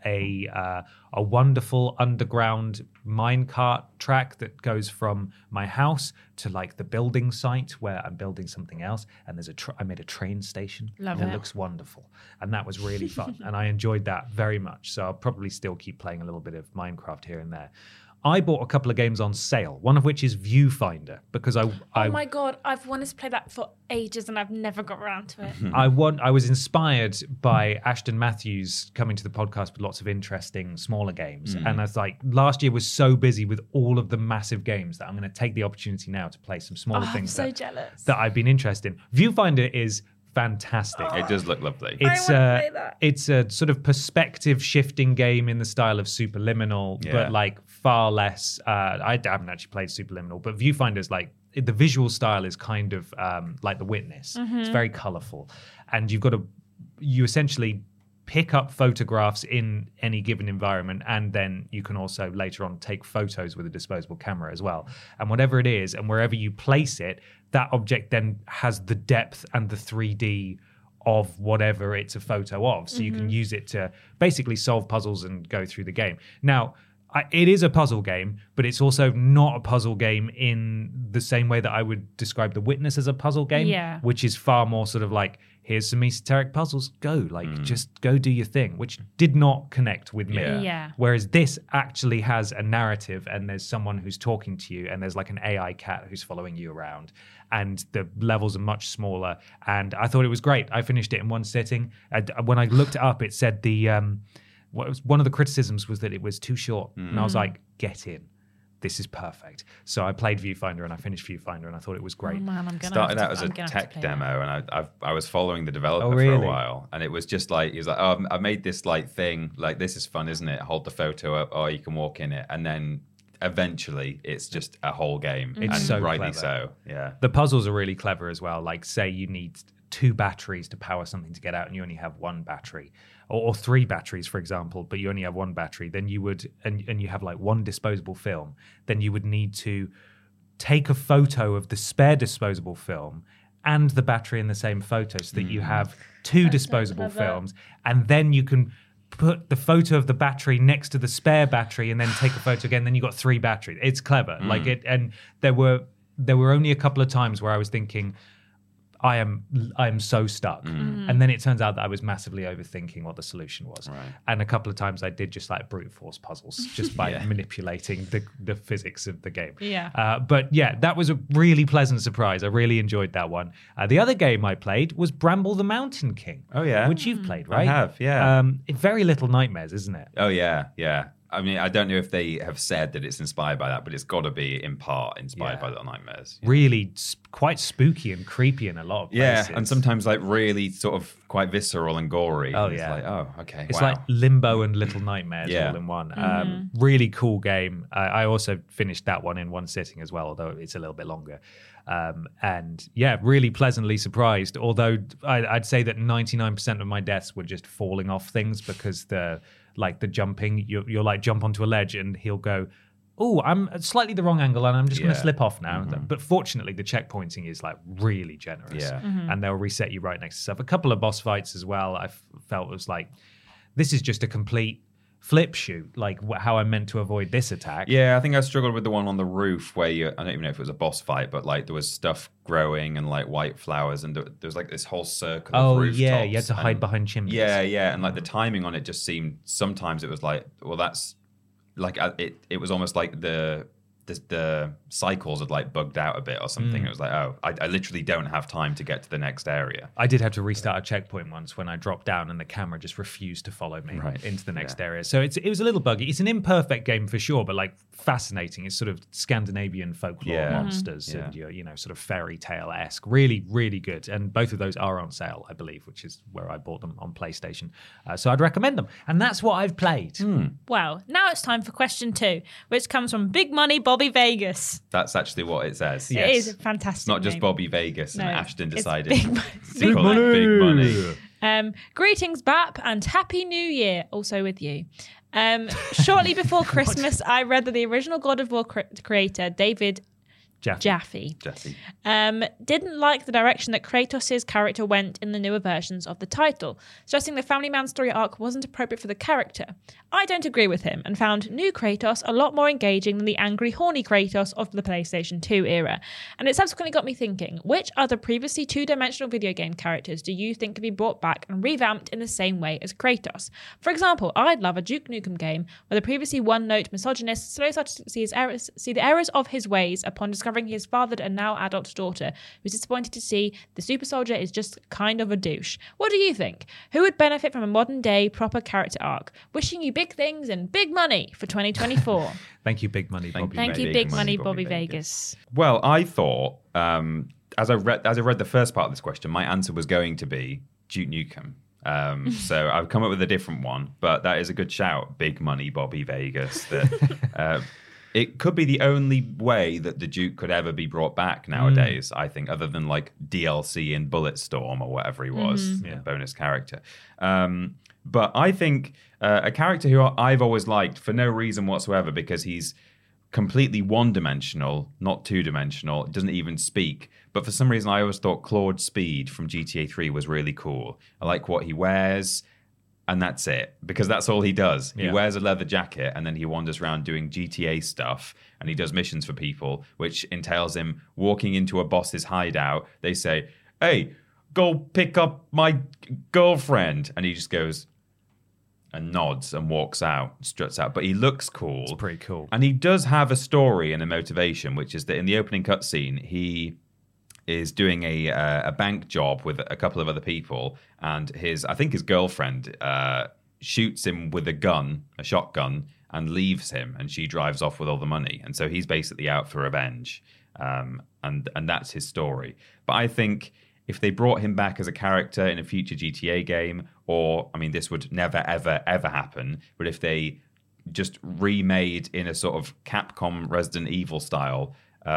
a wonderful underground minecart track that goes from my house to like the building site where I'm building something else, and there's I made a train station. Love and it. It looks wonderful, and that was really fun, and I enjoyed that very much. So I'll probably still keep playing a little bit of Minecraft here and there. I bought a couple of games on sale, one of which is Viewfinder, because oh my God, I've wanted to play that for ages and I've never got around to it. I was inspired by Ashton Matthews coming to the podcast with lots of interesting smaller games. And I was like, last year was so busy with all of the massive games that I'm going to take the opportunity now to play some smaller things I'm so jealous. that I've been interested in. Viewfinder is fantastic. It does look lovely. It's it's a sort of perspective shifting game in the style of Superliminal, but like far less. I haven't actually played Superliminal, but Viewfinder's like the visual style is kind of like The Witness. It's very colorful, and you essentially pick up photographs in any given environment, and then you can also later on take photos with a disposable camera as well. And whatever it is, and wherever you place it, that object then has the depth and the 3D of whatever it's a photo of. So you can use it to basically solve puzzles and go through the game. Now, it is a puzzle game, but it's also not a puzzle game in the same way that I would describe The Witness as a puzzle game, which is far more sort of like, here's some esoteric puzzles, go. Like, just go do your thing, which did not connect with me. Yeah. Whereas this actually has a narrative, and there's someone who's talking to you, and there's like an AI cat who's following you around, and the levels are much smaller. And I thought it was great. I finished it in one sitting. When I looked it up, it said one of the criticisms was that it was too short. And I was like, get in. This is perfect. So I played Viewfinder and I finished Viewfinder and I thought it was great. Oh man, I'm gonna Started have out to, as a tech demo, and I was following the developer really? for a while, and it was just like, he was like, oh, I made this like thing, like this is fun, isn't it? Hold the photo up, or you can walk in it, and then eventually it's just a whole game. It's and so rightly clever. so. Yeah. The puzzles are really clever as well. Like, say you need 2 batteries to power something to get out, and you only have 1 battery, or 3 batteries, for example, but you only have 1 battery. Then you would, and you have like 1 disposable film. Then you would need to take a photo of the spare disposable film and the battery in the same photo, so that you have 2 disposable films, and then you can put the photo of the battery next to the spare battery, and then take a photo again. Then you got 3 batteries. It's clever, like it. And there were only a couple of times where I was thinking, I am so stuck. And then it turns out that I was massively overthinking what the solution was. Right. And a couple of times I did just like brute force puzzles just by manipulating the physics of the game. Yeah. But yeah, that was a really pleasant surprise. I really enjoyed that one. The other game I played was Bramble the Mountain King. Oh, yeah? Which you've played, right? I have, yeah. Very Little Nightmares, isn't it? Oh, yeah, yeah. I mean, I don't know if they have said that it's inspired by that, but it's got to be in part inspired by Little Nightmares. Really quite spooky and creepy in a lot of places. Yeah, and sometimes like really sort of quite visceral and gory. Oh, It's yeah. like, oh, okay, It's wow. like Limbo and Little Nightmares Yeah. all in one. Really cool game. I also finished that one in one sitting as well, although it's a little bit longer. And yeah, really pleasantly surprised. Although I'd say that 99% of my deaths were just falling off things, because the jumping, you'll like jump onto a ledge and he'll go, oh, I'm at slightly the wrong angle and I'm just going to slip off now. But fortunately, the checkpointing is like really generous. Yeah. And they'll reset you right next to stuff. A couple of boss fights as well, I felt was like, this is just a complete flip shoot, like how I'm meant to avoid this attack. Yeah, I think I struggled with the one on the roof where I don't even know if it was a boss fight, but like there was stuff growing and like white flowers, and there was like this whole circle of rooftops. Yeah, you had to hide behind chimneys. Yeah, and like the timing on it just seemed, sometimes it was like, well, that's like it was almost like the cycles had like bugged out a bit or something. It was like, oh, I literally don't have time to get to the next area. I did have to restart a checkpoint once when I dropped down and the camera just refused to follow me into the next area. So it was a little buggy. It's an imperfect game for sure, but like fascinating. It's sort of Scandinavian folklore monsters and you know, sort of fairy tale-esque. Really, really good. And both of those are on sale, I believe, which is where I bought them on PlayStation. So I'd recommend them. And that's what I've played. Well, now it's time for question 2, which comes from Big Money Bobby Vegas. That's actually what it says. It is a fantastic. It's not just name. Bobby Vegas and No, Ashton it's decided Big to call it Big Money. Greetings, Bap, and Happy New Year, also with you. Shortly before Christmas, I read that the original God of War creator, David Jaffe. Didn't like the direction that Kratos' character went in the newer versions of the title, stressing the family man story arc wasn't appropriate for the character. I don't agree with him and found new Kratos a lot more engaging than the angry, horny Kratos of the PlayStation 2 era. And it subsequently got me thinking, which other previously two-dimensional video game characters do you think could be brought back and revamped in the same way as Kratos? For example, I'd love a Duke Nukem game where the previously one-note misogynist slowly starts to see the errors of his ways upon discovering he has fathered a now adult daughter who's disappointed to see the super soldier is just kind of a douche. What do you think? Who would benefit from a modern day proper character arc? Wishing you big things and big money for 2024. Thank you, Big Money Bobby. Thank you, Big Money Bobby Vegas. Well, I thought as I read the first part of this question, my answer was going to be Duke Nukem. So I've come up with a different one, but that is a good shout, Big Money Bobby Vegas. That it could be the only way that the Duke could ever be brought back nowadays, I think, other than like DLC in Bulletstorm or whatever he was, a bonus character. But I think a character who I've always liked for no reason whatsoever, because he's completely one-dimensional, not two-dimensional. It doesn't even speak. But for some reason, I always thought Claude Speed from GTA 3 was really cool. I like what he wears, and that's it. Because that's all he does. He wears a leather jacket, and then he wanders around doing GTA stuff, and he does missions for people, which entails him walking into a boss's hideout. They say, hey, go pick up my girlfriend. And he just goes and nods and walks out, struts out. But he looks cool. It's pretty cool. And he does have a story and a motivation, which is that in the opening cutscene, he is doing a bank job with a couple of other people, and his girlfriend shoots him with a shotgun, and leaves him, and she drives off with all the money. And so he's basically out for revenge. And that's his story. But I think if they brought him back as a character in a future GTA game, or, I mean, this would never, ever, ever happen, but if they just remade in a sort of Capcom Resident Evil style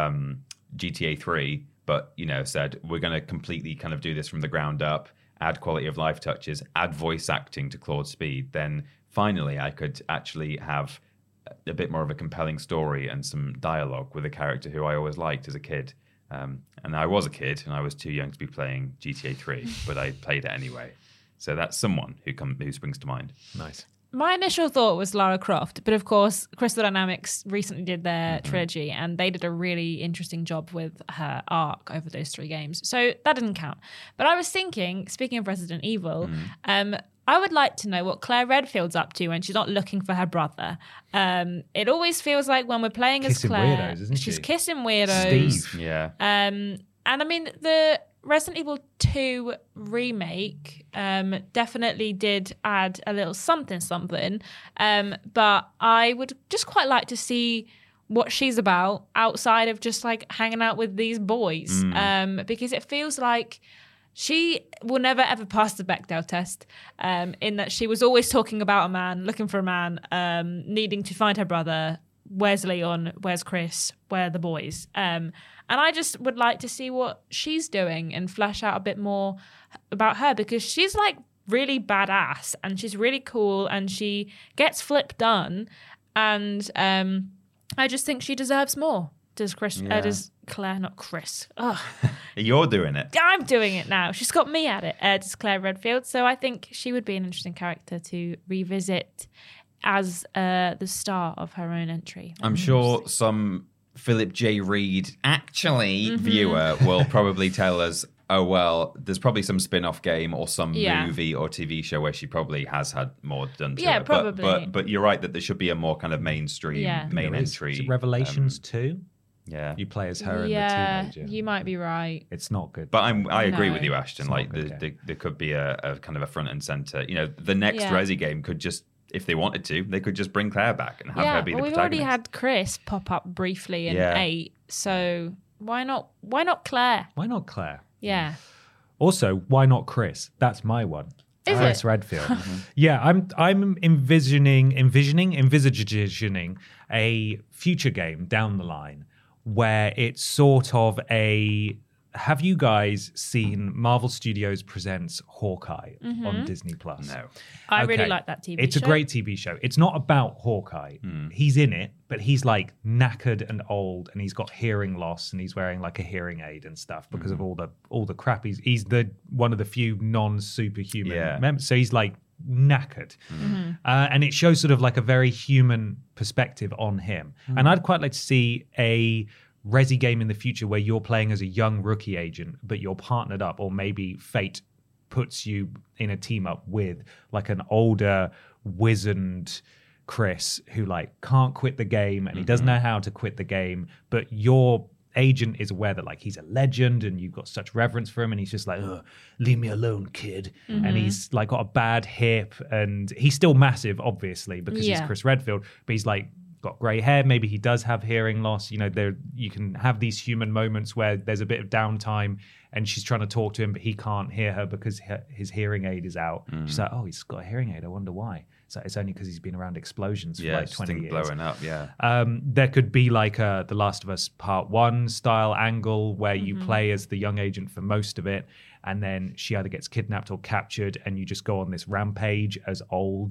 GTA 3, but, said, we're going to completely kind of do this from the ground up, add quality of life touches, add voice acting to Claude Speed, then finally I could actually have a bit more of a compelling story and some dialogue with a character who I always liked as a kid. And I was a kid, and I was too young to be playing GTA 3, but I played it anyway. So that's someone who springs to mind. Nice. My initial thought was Lara Croft, but of course, Crystal Dynamics recently did their trilogy, and they did a really interesting job with her arc over those 3 games. So that didn't count. But I was thinking, speaking of Resident Evil, I would like to know what Claire Redfield's up to when she's not looking for her brother. It always feels like when we're playing as Claire, weirdos, isn't she's she? kissing weirdos. Steve. Yeah. And I mean, the Resident Evil 2 remake definitely did add a little something. But I would just quite like to see what she's about outside of just like hanging out with these boys. Because it feels like she will never ever pass the Bechdel test, in that she was always talking about a man, looking for a man, needing to find her brother. Where's Leon? Where's Chris? Where are the boys? And I just would like to see what she's doing and flesh out a bit more about her, because she's like really badass and she's really cool and she gets flip done. And I just think she deserves more. Does Claire, not Chris. Ugh. You're doing it. I'm doing it now. She's got me at it. Does Claire Redfield. So I think she would be an interesting character to revisit as the star of her own entry. I'm sure some Philip J. Reed viewer will probably tell us, oh, well, there's probably some spin-off game or some movie or TV show where she probably has had more done to her. Yeah, probably. But you're right that there should be a more kind of mainstream main entry. Is it Revelations 2? Yeah. You play as her and the teenager. You might be right. It's not good. But I agree with you, Ashton. It's Like, not good, there could be a kind of a front and center. The next Resi game could just, if they wanted to, they could just bring Claire back and have her be the we've protagonist. already had Chris pop up briefly in 8, so why not Claire? Why not Claire? Yeah. Also, why not Chris? That's my one. Is Chris it? Redfield. Yeah, I'm envisioning a future game down the line where it's sort of a. Have you guys seen Marvel Studios presents Hawkeye on Disney Plus? No. I really like that TV show. It's a great TV show. It's not about Hawkeye. He's in it, but he's like knackered and old, and he's got hearing loss, and he's wearing like a hearing aid and stuff because of all the crap. He's one of the few non-superhuman members, so he's like knackered, and it shows sort of like a very human perspective on him. And I'd quite like to see a Resi game in the future where you're playing as a young rookie agent, but you're partnered up, or maybe fate puts you in a team up with like an older, wizened Chris who like can't quit the game and he doesn't know how to quit the game, but your agent is aware that like he's a legend and you've got such reverence for him, and he's just like, leave me alone, kid. And he's like got a bad hip, and he's still massive, obviously, because he's Chris Redfield, but he's like got grey hair. Maybe he does have hearing loss. You can have these human moments where there's a bit of downtime and she's trying to talk to him, but he can't hear her because his hearing aid is out. She's like, oh, he's got a hearing aid. I wonder why. It's only because he's been around explosions for like 20 years. Blowing up, there could be like a The Last of Us Part 1 style angle where you play as the young agent for most of it, and then she either gets kidnapped or captured, and you just go on this rampage as old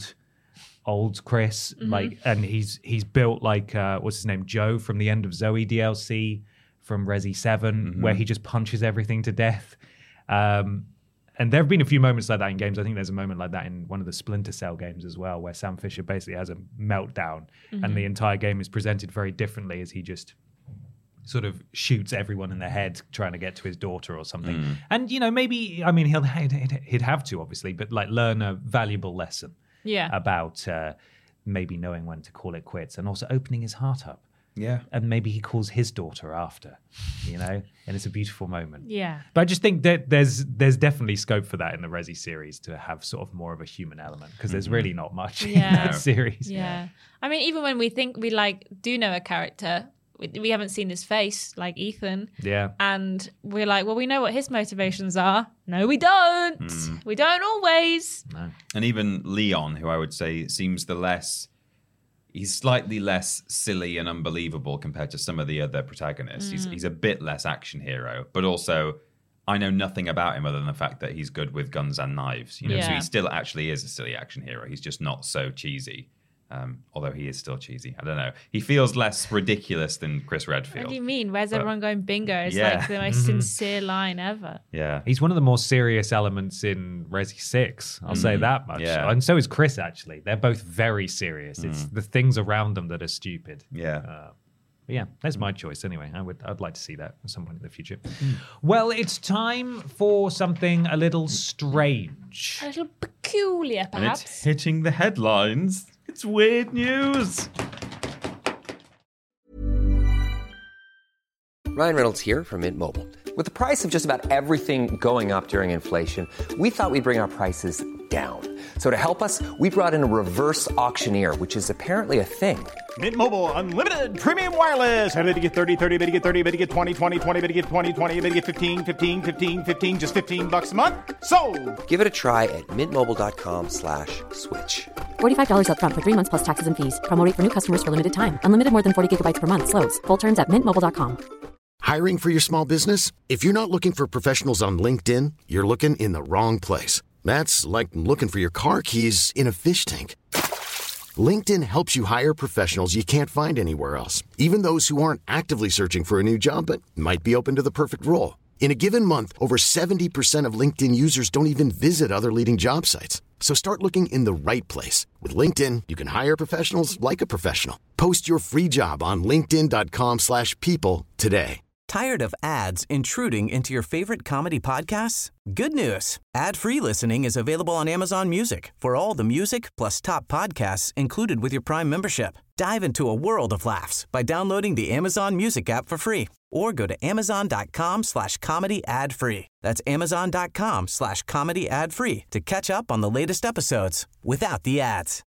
old Chris, and he's built like what's his name, Joe from the End of Zoe DLC from Resi 7, where he just punches everything to death. And there have been a few moments like that in games. I think there's a moment like that in one of the Splinter Cell games as well, where Sam Fisher basically has a meltdown, and the entire game is presented very differently as he just sort of shoots everyone in the head trying to get to his daughter or something. And, maybe, I mean, he'd have to, obviously, but like learn a valuable lesson about maybe knowing when to call it quits and also opening his heart up. Yeah. And maybe he calls his daughter after, and it's a beautiful moment. Yeah. But I just think that there's definitely scope for that in the Resi series to have sort of more of a human element, because there's really not much in that series. Yeah. I mean, even when we think we do know a character, we haven't seen his face, like Ethan. Yeah. And we're like, well, we know what his motivations are. No, we don't. We don't always. No. And even Leon, who I would say seems he's slightly less silly and unbelievable compared to some of the other protagonists. He's a bit less action hero, but also I know nothing about him other than the fact that he's good with guns and knives. So he still actually is a silly action hero. He's just not so cheesy. Although he is still cheesy. I don't know. He feels less ridiculous than Chris Redfield. What do you mean? Where's everyone going bingo? It's like the most sincere line ever. Yeah. He's one of the more serious elements in Resi 6. I'll say that much. Yeah. And so is Chris, actually. They're both very serious. It's the things around them that are stupid. Yeah. But yeah, that's my choice anyway. I'd like to see that at some point in the future. Well, it's time for something a little strange. A little peculiar, And perhaps. it's hitting the headlines. It's weird news. Ryan Reynolds here from Mint Mobile. With the price of just about everything going up during inflation, we thought we'd bring our prices down. So to help us, we brought in a reverse auctioneer, which is apparently a thing. Mint Mobile Unlimited Premium Wireless. Ready to get 30, 30, bit to get 30, bit to get 20, 20, 20, bit to get 20, 20, bit to get 15, 15, 15, 15, just $15 a month? Sold! Give it a try at mintmobile.com/switch. $45 up front for 3 months plus taxes and fees. Promo rate for new customers for limited time. Unlimited more than 40 gigabytes per month. Slows full terms at mintmobile.com. Hiring for your small business? If you're not looking for professionals on LinkedIn, you're looking in the wrong place. That's like looking for your car keys in a fish tank. LinkedIn helps you hire professionals you can't find anywhere else, even those who aren't actively searching for a new job but might be open to the perfect role. In a given month, over 70% of LinkedIn users don't even visit other leading job sites. So start looking in the right place. With LinkedIn, you can hire professionals like a professional. Post your free job on linkedin.com/people today. Tired of ads intruding into your favorite comedy podcasts? Good news. Ad-free listening is available on Amazon Music for all the music plus top podcasts included with your Prime membership. Dive into a world of laughs by downloading the Amazon Music app for free or go to amazon.com/comedy ad-free. That's amazon.com/comedy ad-free to catch up on the latest episodes without the ads.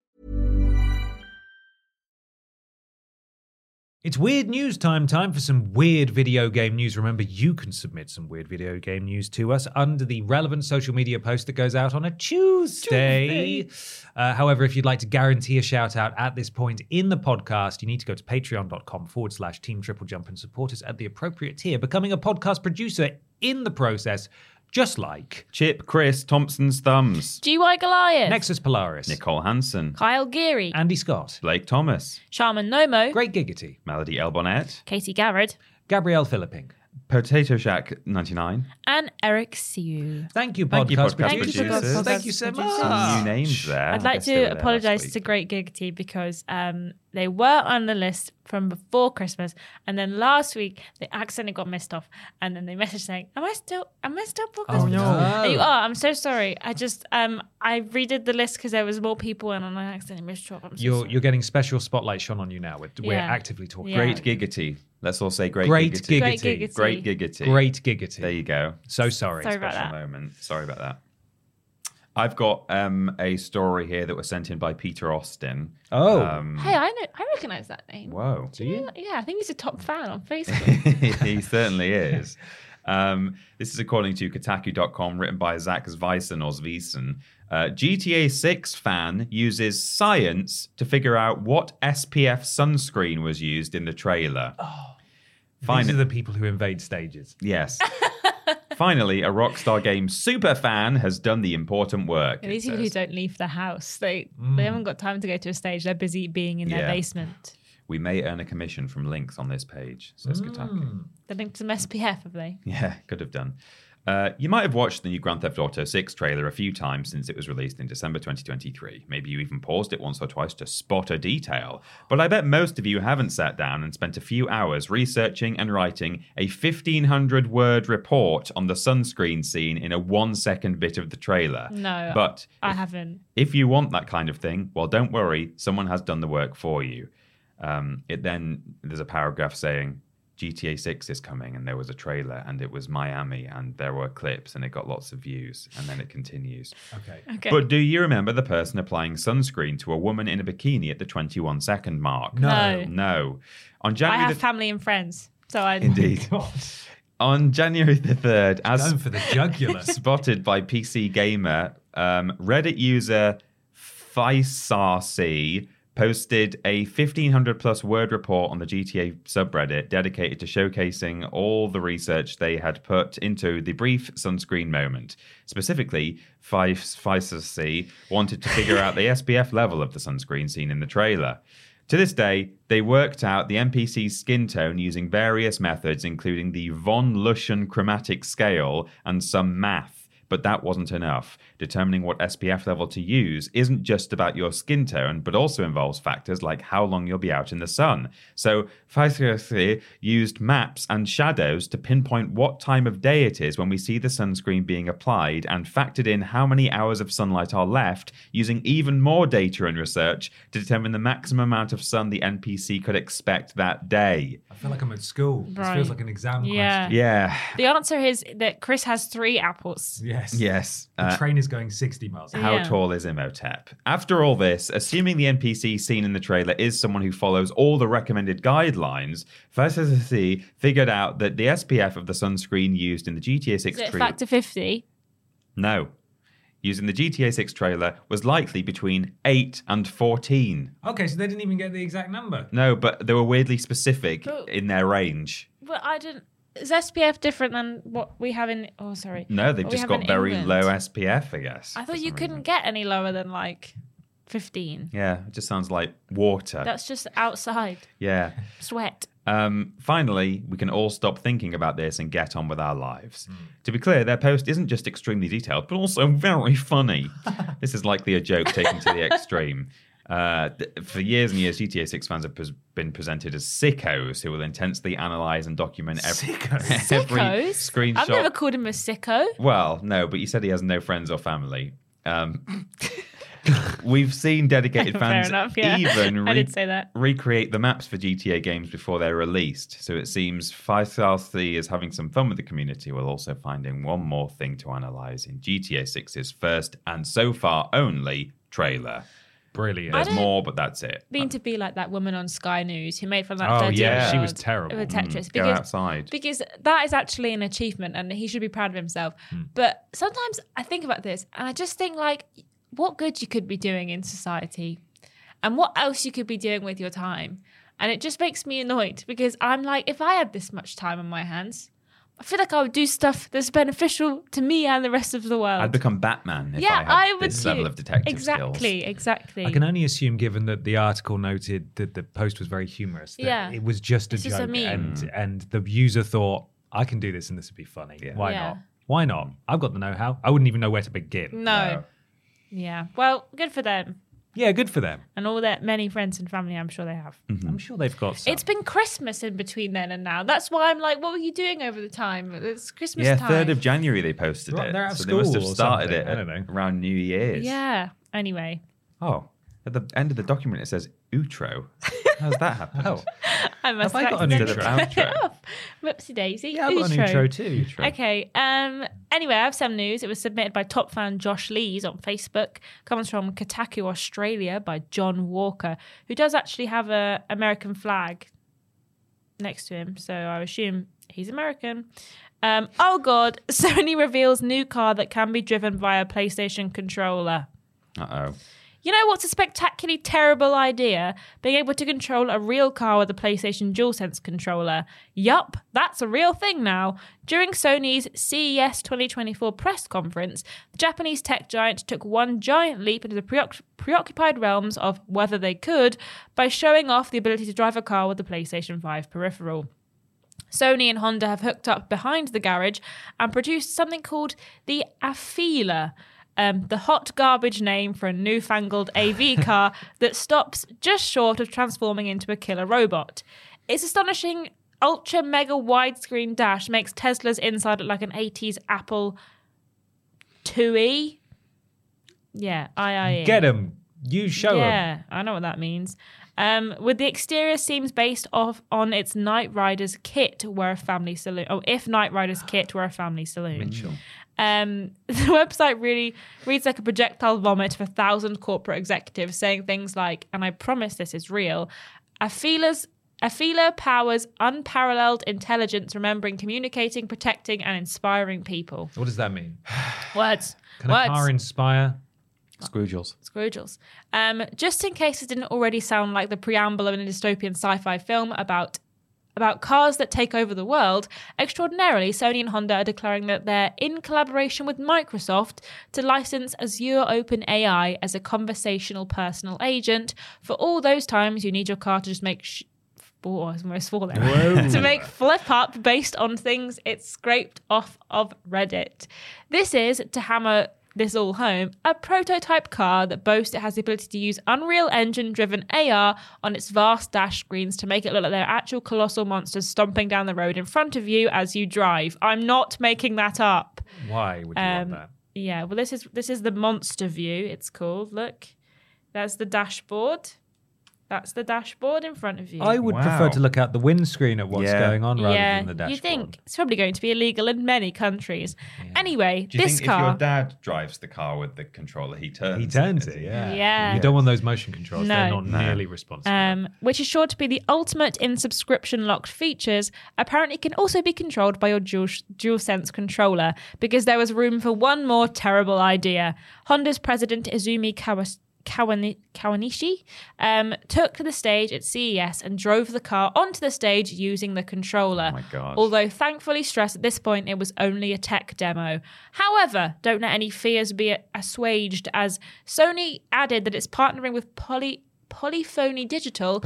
It's weird news time for some weird video game news. Remember, you can submit some weird video game news to us under the relevant social media post that goes out on a Tuesday. However, if you'd like to guarantee a shout out at this point in the podcast, you need to go to patreon.com/Team Triple Jump and support us at the appropriate tier, becoming a podcast producer in the process, just like Chip, Chris, Thompson's Thumbs, GY Goliath, Nexus Polaris, Nicole Hansen, Kyle Geary, Andy Scott, Blake Thomas, Shaman Nomo, Great Giggity, Melody Elbonette, Casey Garrett, Gabrielle Philipping, Potato Shack 99. and Eric Siu. Thank you, Thank you, podcast podcast producers. producers. Thank you so Producers. much. Some new names there. I'd like to apologise to Great Giggity because they were on the list from before Christmas, and then last week they accidentally got missed off, and then they messaged saying, "Am I messed up for Christmas?" no. And you are. I'm so sorry. I just I redid the list because there was more people, and I accidentally missed you off. I'm so sorry. You're getting special spotlight shone on you now. We're Yeah. actively talking. Yeah. Great Giggity. Let's all say Great Great Giggity. Great Giggity. Giggity. Great Giggity. Great Giggity. There you go. So sorry. Sorry about Special that. moment. Sorry about that. I've got a story here that was sent in by Peter Austin. Oh. Hey, I recognise that name. Whoa. Do you? Yeah, I think he's a top fan on Facebook. He certainly is. This is according to Kotaku.com, written by Zach Zvison or Zvison. GTA 6 fan uses science to figure out what SPF sunscreen was used in the trailer. These are the people who invade stages. Yes. Finally, a Rockstar Games super fan has done the important work. These people who don't leave the house, they haven't got time to go to a stage. They're busy being in their basement. We may earn a commission from links on this page, says Kotaku. They linked some SPF, have they? Yeah, could have done. You might have watched the new Grand Theft Auto 6 trailer a few times since it was released in December 2023. Maybe you even paused it once or twice to spot a detail. But I bet most of you haven't sat down and spent a few hours researching and writing a 1,500-word report on the sunscreen scene in a 1-second bit of the trailer. No, but I haven't. If you want that kind of thing, well, don't worry. Someone has done the work for you. There's a paragraph saying, GTA 6 is coming, and there was a trailer, and it was Miami, and there were clips, and it got lots of views, and then it continues. Okay. But do you remember the person applying sunscreen to a woman in a bikini at the 21-second mark? No. On January I have family and friends, so I... Indeed. On January the 3rd, as going for the jugular. spotted by PC Gamer, Reddit user Faisarc posted a 1,500-plus word report on the GTA subreddit dedicated to showcasing all the research they had put into the brief sunscreen moment. Specifically, Faisarc wanted to figure out the SPF level of the sunscreen scene in the trailer. To this day, they worked out the NPC's skin tone using various methods, including the von Luschen chromatic scale and some math. But that wasn't enough. Determining what SPF level to use isn't just about your skin tone, but also involves factors like how long you'll be out in the sun. So Faisarc used maps and shadows to pinpoint what time of day it is when we see the sunscreen being applied, and factored in how many hours of sunlight are left, using even more data and research to determine the maximum amount of sun the NPC could expect that day. I feel like I'm at school. Right. This feels like an exam Yeah. question. Yeah. The answer is that Chris has 3 apples. Yes. The train is going 60 miles an hour. How Yeah. tall is Imhotep? After all this, assuming the NPC seen in the trailer is someone who follows all the recommended guidelines, Faisarc figured out that the SPF of the sunscreen used in the GTA 6 Is it trailer... factor 50? No. Using the GTA 6 trailer was likely between 8 and 14. Okay, so they didn't even get the exact number. No, but they were weirdly specific in their range. Well, I didn't... Is SPF different than what we have in... Oh, sorry. No, they've What we just have got in very England? low SPF, I guess. I for thought you some couldn't reason. get any lower than like 15. Yeah, it just sounds like water. That's just outside. Yeah. Sweat. Finally, we can all stop thinking about this and get on with our lives. To be clear, their post isn't just extremely detailed, but also very funny. This is likely a joke taken to the extreme. For years and years, GTA 6 fans have been presented as sickos who will intensely analyse and document every Sickos? screenshot. I've never called him a sicko. Well, no, but you said he has no friends or family. We've seen dedicated Fair fans enough, yeah. even I did say that. recreate the maps for GTA games before they're released. So it seems Faisarc is having some fun with the community while also finding one more thing to analyse in GTA 6's first and so far only trailer. Brilliant. There's more, but that's it. Mean to be like that woman on Sky News who made fun of that Oh, 13 yeah, she was terrible. With Tetris. Go outside. Because that is actually an achievement and he should be proud of himself. But sometimes I think about this and I just think like what good you could be doing in society and what else you could be doing with your time. And it just makes me annoyed because I'm like, if I had this much time on my hands, I feel like I would do stuff that's beneficial to me and the rest of the world. I'd become Batman if yeah, I had would this too. level of detective skills. Exactly. I can only assume, given that the article noted that the post was very humorous, that Yeah. it was just a It's just a joke, meme. and the user thought, I can do this and this would be funny. Why Yeah. not? Why not? I've got the know-how. I wouldn't even know where to begin. No. Yeah. Well, good for them. Yeah, good for them. And all their many friends and family, I'm sure they have. I'm sure they've got some. It's been Christmas in between then and now. That's why I'm like, what were you doing over the time? It's Christmas Yeah, time. 3rd of January they posted Right, it. they're out of so they must have school or started something. it I don't know. around New Year's. Yeah. Anyway. Oh, at the end of the document it says outro. How's that happen? Oh, I must Have I have got an accidentally intro? turned it off. Whoopsie daisy. yeah, I've got an intro too. Okay. Anyway, I have some news. It was submitted by top fan Josh Lees on Facebook. Comes from Kotaku, Australia, by John Walker, who does actually have a American flag next to him. So I assume he's American. Oh God! Sony reveals new car that can be driven via PlayStation controller. Uh-oh. You know what's a spectacularly terrible idea? Being able to control a real car with a PlayStation DualSense controller. Yup, that's a real thing now. During Sony's CES 2024 press conference, the Japanese tech giant took one giant leap into the preoccupied realms of whether they could by showing off the ability to drive a car with the PlayStation 5 peripheral. Sony and Honda have hooked up behind the garage and produced something called the Afeela, the hot garbage name for a newfangled AV car that stops just short of transforming into a killer robot. Its astonishing ultra mega widescreen dash makes Tesla's inside look like an 80s Apple IIe. Yeah, IIE. Get him. You show him. Yeah, I know what that means. With the exterior seams based off on its Knight Riders kit were a family saloon. Oh, if Knight Riders kit were a family saloon. Mitchell. The website really reads like a projectile vomit of 1,000 corporate executives saying things like, and I promise this is real, Afeela powers unparalleled intelligence, remembering, communicating, protecting, and inspiring people. What does that mean? Words. Can a car inspire? Scroogles. Just in case it didn't already sound like the preamble of a dystopian sci-fi film about cars that take over the world, extraordinarily, Sony and Honda are declaring that they're in collaboration with Microsoft to license Azure OpenAI as a conversational personal agent for all those times you need your car to just make to make flip up based on things it's scraped off of Reddit. This is, to hammer this all home, a prototype car that boasts it has the ability to use Unreal Engine driven AR on its vast dash screens to make it look like they're actual colossal monsters stomping down the road in front of you as you drive. I'm not making that up. Why would you want that? Yeah, well, this is the monster view, it's called. Look, that's the dashboard. That's the dashboard in front of you. I would prefer to look out the windscreen at what's going on rather than the dashboard. You think it's probably going to be illegal in many countries. Yeah. Anyway, Do you this think car. if your dad drives the car with the controller, he turns it, yeah. Yeah. You don't want those motion controls. No. They're not nearly responsive. Which is sure to be the ultimate in subscription locked features, apparently can also be controlled by your DualSense controller, because there was room for one more terrible idea. Honda's president Izumi Kawanishi took to the stage at CES and drove the car onto the stage using the controller. Oh my gosh. Although thankfully stressed at this point it was only a tech demo. However, don't let any fears be assuaged, as Sony added that it's partnering with Polyphony Digital.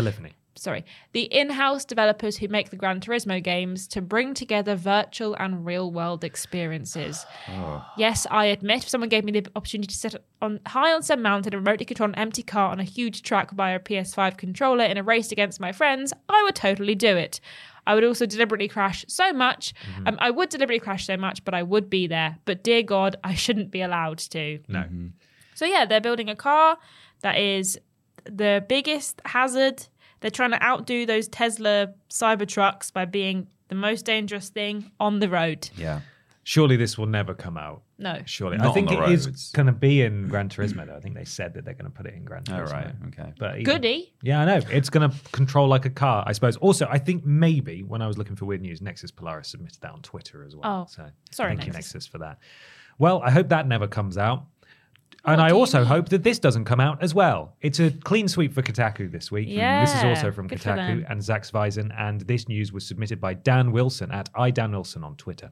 The in-house developers who make the Gran Turismo games to bring together virtual and real-world experiences. Yes, I admit, if someone gave me the opportunity to sit high on some mountain and remotely control an empty car on a huge track via a PS5 controller in a race against my friends, I would totally do it. I would also deliberately crash so much. I would deliberately crash so much, but I would be there. But dear God, I shouldn't be allowed to. No. So yeah, they're building a car that is the biggest hazard. They're trying to outdo those Tesla Cybertrucks by being the most dangerous thing on the road. Yeah. Surely this will never come out. No. Surely. Not I think on the it is roads. going to be in Gran Turismo, though. I think they said that they're going to put it in Gran Turismo. Oh, right. Okay. But even, Goody. Yeah, I know. It's going to control like a car, I suppose. Also, I think maybe when I was looking for weird news, Nexus Polaris submitted that on Twitter as well. Oh, so sorry, thank you, Nexus. Nexus, for that. Well, I hope that never comes out. And What I do you also mean? hope that this doesn't come out as well. It's a clean sweep for Kotaku this week. Yeah, This is also from good for Kotaku them. and Zach Zweisen, and this news was submitted by Dan Wilson at iDanWilson on Twitter.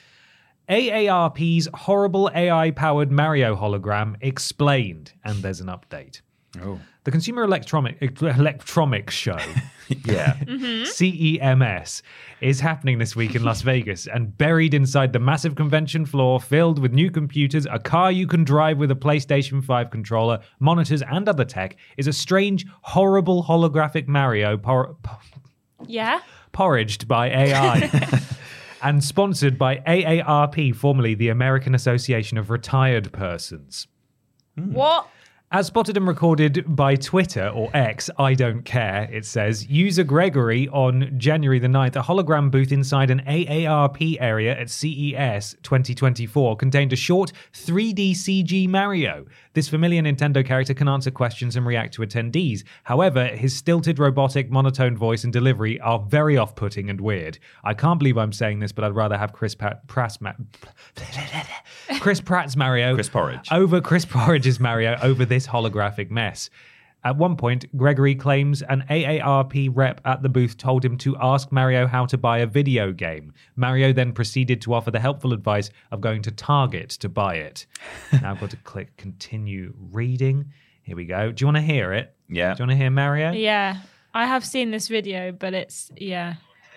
AARP's horrible AI-powered Mario hologram explained, and there's an update. Oh. The Consumer Electronics Show, Yeah. CEMS, is happening this week in Las Vegas, and buried inside the massive convention floor filled with new computers, a car you can drive with a PlayStation 5 controller, monitors, and other tech, is a strange, horrible holographic Mario Yeah. porridged by AI. And sponsored by AARP, formerly the American Association of Retired Persons. What? As spotted and recorded by Twitter, or X, I don't care, it says, user Gregory on January the 9th, a hologram booth inside an AARP area at CES 2024 contained a short 3D CG Mario. This familiar Nintendo character can answer questions and react to attendees. However, his stilted, robotic, monotone voice and delivery are very off-putting and weird. I can't believe I'm saying this, but I'd rather have Chris Pratt's Mario Chris Porridge. over Chris Porridge's Mario over this this holographic mess. At one point, Gregory claims an AARP rep at the booth told him to ask Mario how to buy a video game. Mario then proceeded to offer the helpful advice of going to Target to buy it. Now I've got to click continue reading. Here we go. Do you want to hear it? Yeah. Do you want to hear Mario? Yeah, I have seen this video, but it's, yeah.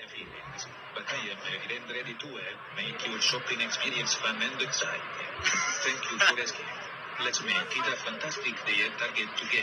Make your shopping experience fun and exciting. Thank you for asking. Let's make it a fantastic day at Target together.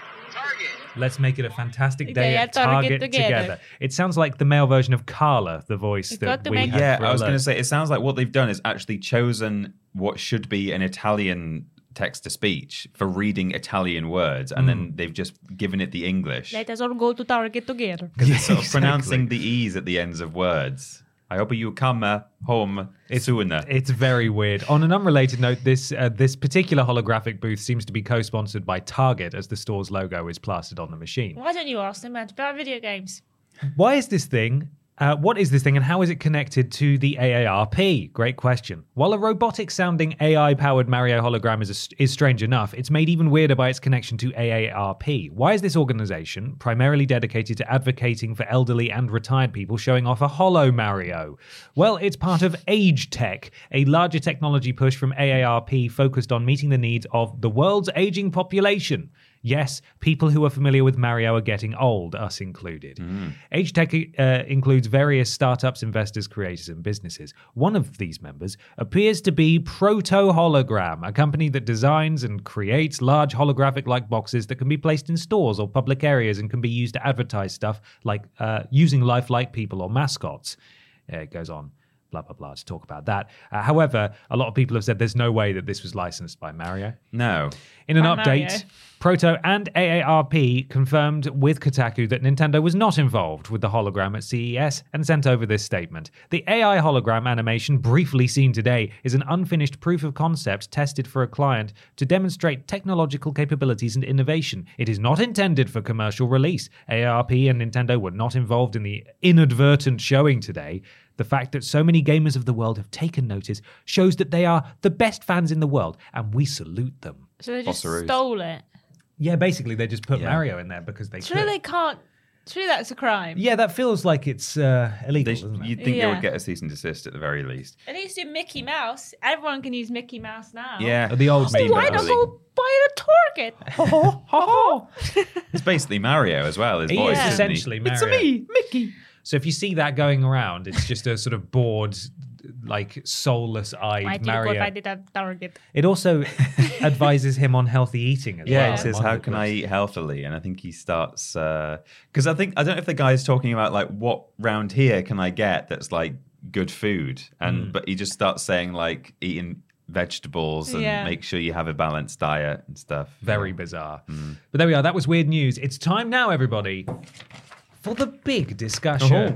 Let's make it a fantastic day at Target Target together. together. It sounds like the male version of Carla, the voice You've that got to we make- had Yeah, for I was going to Alert. say, it sounds like what they've done is actually chosen what should be an Italian text-to-speech for reading Italian words, and then they've just given it the English. Let us all go to Target together. It's sort of pronouncing the E's at the ends of words. I hope you come home sooner. It's very weird. On an unrelated note, this particular holographic booth seems to be co-sponsored by Target, as the store's logo is plastered on the machine. Why don't you ask them about video games? Why is this thing? What is this thing, and how is it connected to the AARP? Great question. While a robotic-sounding AI-powered Mario hologram is strange enough, it's made even weirder by its connection to AARP. Why is this organization, primarily dedicated to advocating for elderly and retired people, showing off a holo Mario? Well, it's part of Age Tech, a larger technology push from AARP focused on meeting the needs of the world's aging population. Yes, people who are familiar with Mario are getting old, us included. Age Tech includes various startups, investors, creators, and businesses. One of these members appears to be Proto Hologram, a company that designs and creates large holographic-like boxes that can be placed in stores or public areas and can be used to advertise stuff like using lifelike people or mascots. It goes on. Blah, blah, blah, to talk about that. However, a lot of people have said there's no way that this was licensed by Mario. No. In an By update, Mario. Proto and AARP confirmed with Kotaku that Nintendo was not involved with the hologram at CES and sent over this statement. The AI hologram animation briefly seen today is an unfinished proof of concept tested for a client to demonstrate technological capabilities and innovation. It is not intended for commercial release. AARP and Nintendo were not involved in the inadvertent showing today. The fact that so many gamers of the world have taken notice shows that they are the best fans in the world, and we salute them. So they just Bossaroos. stole it. Yeah, basically they just put Yeah. Mario in there because they Surely could. they can't. Surely that's a crime. Yeah, that feels like it's illegal, doesn't it? You'd think they Yeah. would get a cease and desist at the very least. At least in Mickey Mouse, everyone can use Mickey Mouse now. Yeah. The old Steve Why not Urkel. go buy it at Target? It's basically Mario as well. His He voice, is isn't he? essentially Mario. It's me, Mickey. So if you see that going around, it's just a sort of bored, like Why soulless-eyed do you go buy Mario. it at Target? It also advises him on healthy eating as well. Yeah, he says, One "How of the can I books. eat healthily?" And I think he starts because I don't know if the guy's talking about like what round here can I get that's like good food, and but he just starts saying like eating vegetables and Yeah. make sure you have a balanced diet and stuff. Very bizarre. But there we are. That was weird news. It's time now, everybody, for the big discussion.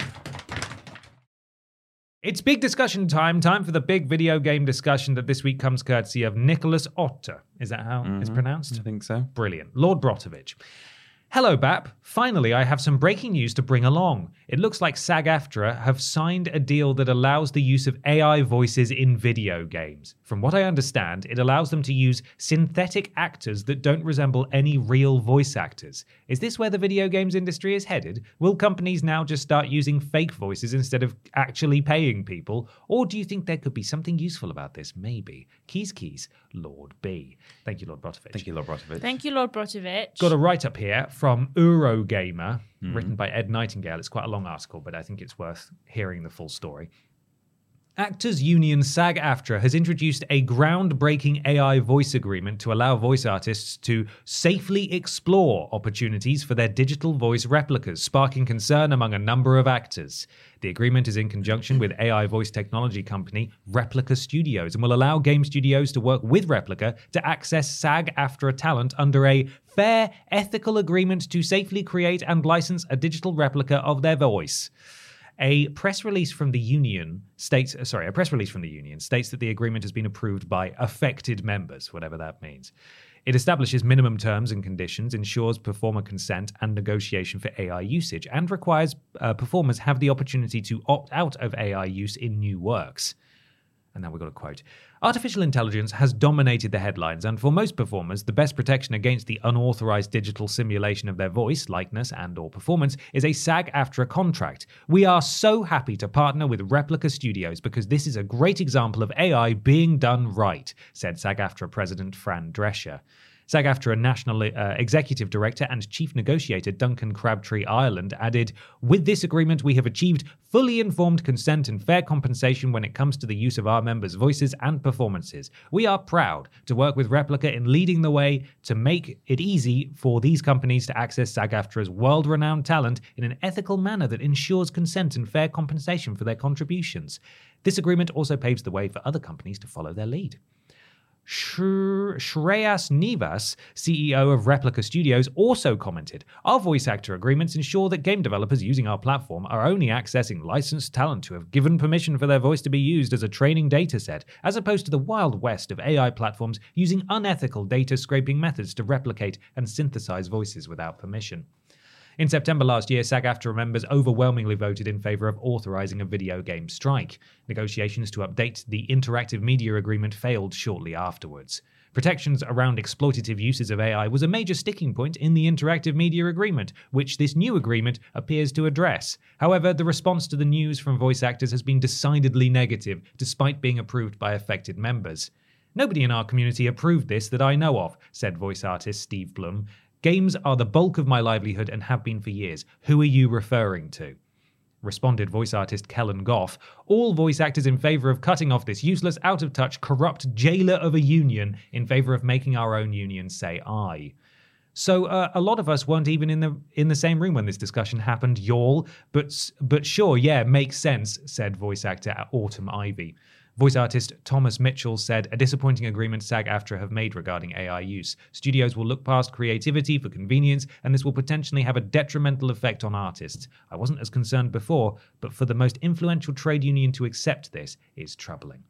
It's big discussion time. Time for the big video game discussion that this week comes courtesy of Nicholas Otter. Is that how it's pronounced? I think so. Brilliant. Lord Brotovich. Hello, BAP. Finally, I have some breaking news to bring along. It looks like SAG-AFTRA have signed a deal that allows the use of AI voices in video games. From what I understand, it allows them to use synthetic actors that don't resemble any real voice actors. Is this where the video games industry is headed? Will companies now just start using fake voices instead of actually paying people? Or do you think there could be something useful about this? Maybe. Keys, Lord B. Thank you, Lord Brotovich. Thank you, Lord Brotovich. Thank you, Lord Brotovich. Got a write-up here from Eurogamer, written by Ed Nightingale. It's quite a long article, but I think it's worth hearing the full story. Actors Union SAG-AFTRA has introduced a groundbreaking AI voice agreement to allow voice artists to safely explore opportunities for their digital voice replicas, sparking concern among a number of actors. The agreement is in conjunction with AI voice technology company Replica Studios and will allow game studios to work with Replica to access SAG-AFTRA talent under a fair, ethical agreement to safely create and license a digital replica of their voice. A press release from the union states that the agreement has been approved by affected members, whatever that means. It establishes minimum terms and conditions, ensures performer consent and negotiation for AI usage, and requires performers have the opportunity to opt out of AI use in new works. And now we've got a quote. Artificial intelligence has dominated the headlines, and for most performers, the best protection against the unauthorized digital simulation of their voice, likeness, and/or performance is a SAG-AFTRA contract. We are so happy to partner with Replica Studios because this is a great example of AI being done right, said SAG-AFTRA President Fran Drescher. SAG-AFTRA National Executive Director and Chief Negotiator Duncan Crabtree Ireland added, "With this agreement, we have achieved fully informed consent and fair compensation when it comes to the use of our members' voices and performances. We are proud to work with Replica in leading the way to make it easy for these companies to access SAG-AFTRA's world-renowned talent in an ethical manner that ensures consent and fair compensation for their contributions. This agreement also paves the way for other companies to follow their lead." Shreyas Nivas, CEO of Replica Studios, also commented, "Our voice actor agreements ensure that game developers using our platform are only accessing licensed talent who have given permission for their voice to be used as a training dataset, as opposed to the wild west of AI platforms using unethical data scraping methods to replicate and synthesize voices without permission." In September last year, SAG-AFTRA members overwhelmingly voted in favor of authorizing a video game strike. Negotiations to update the interactive media agreement failed shortly afterwards. Protections around exploitative uses of AI was a major sticking point in the interactive media agreement, which this new agreement appears to address. However, the response to the news from voice actors has been decidedly negative, despite being approved by affected members. "Nobody in our community approved this that I know of," said voice artist Steve Blum. "Games are the bulk of my livelihood and have been for years. Who are you referring to?" Responded voice artist Kellen Goff, "All voice actors in favour of cutting off this useless, out-of-touch, corrupt jailer of a union in favour of making our own union say aye." So a lot of us weren't even in the same room when this discussion happened, y'all. But sure, yeah, makes sense, said voice actor Autumn Ivy. Voice artist Thomas Mitchell said, "A disappointing agreement SAG-AFTRA have made regarding AI use. Studios will look past creativity for convenience, and this will potentially have a detrimental effect on artists. I wasn't as concerned before, but for the most influential trade union to accept this is troubling."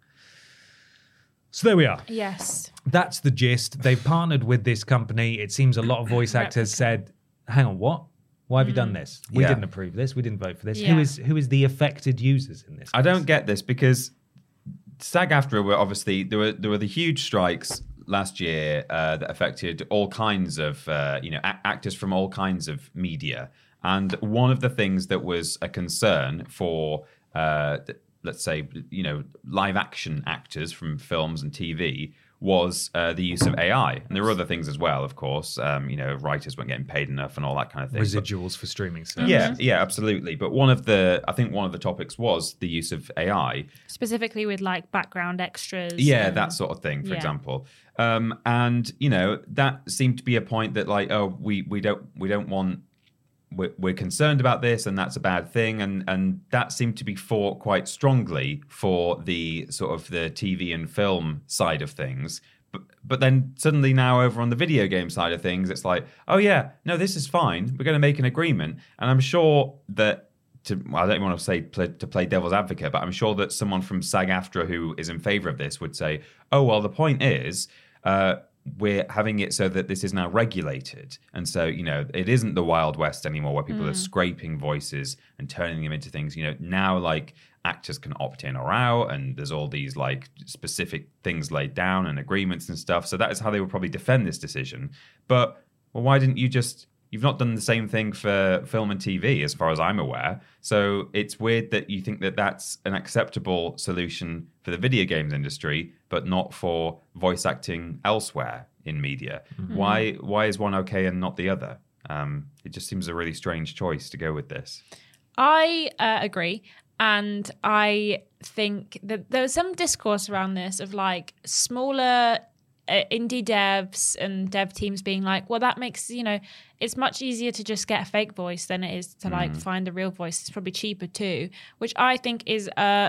So there we are. Yes. That's the gist. They've partnered with this company. It seems a lot of voice actors said, "Hang on, what? Why have you done this? We didn't approve this. We didn't vote for this." Yeah. Who is the affected users in this case? I don't get this because SAG-AFTRA were obviously there were the huge strikes last year that affected all kinds of actors from all kinds of media, and one of the things that was a concern for let's say live action actors from films and TV was the use of AI, and there were other things as well, of course. Writers weren't getting paid enough and all that kind of thing. Residuals for streaming services. Yeah, absolutely. But one of the topics was the use of AI, specifically with like background extras. Yeah, that sort of thing, for example. And that seemed to be a point that we don't want. We're concerned about this, and that's a bad thing, and that seemed to be fought quite strongly for the sort of the TV and film side of things. But then suddenly now over on the video game side of things, it's like, oh yeah, no, this is fine. We're going to make an agreement, and I'm sure that I don't want to say to play devil's advocate, but I'm sure that someone from SAG-AFTRA who is in favor of this would say, oh well, the point is. We're having it so that this is now regulated. And so, it isn't the Wild West anymore where people are scraping voices and turning them into things. Now like actors can opt in or out, and there's all these like specific things laid down and agreements and stuff. So that is how they would probably defend this decision. But why didn't you you've not done the same thing for film and TV as far as I'm aware. So it's weird that you think that that's an acceptable solution for the video games industry, but not for voice acting elsewhere in media. Mm-hmm. Why is one okay and not the other? It just seems a really strange choice to go with this. I agree. And I think that there was some discourse around this of like smaller indie devs and dev teams being like, well, that makes, it's much easier to just get a fake voice than it is to like find a real voice. It's probably cheaper too, which I think is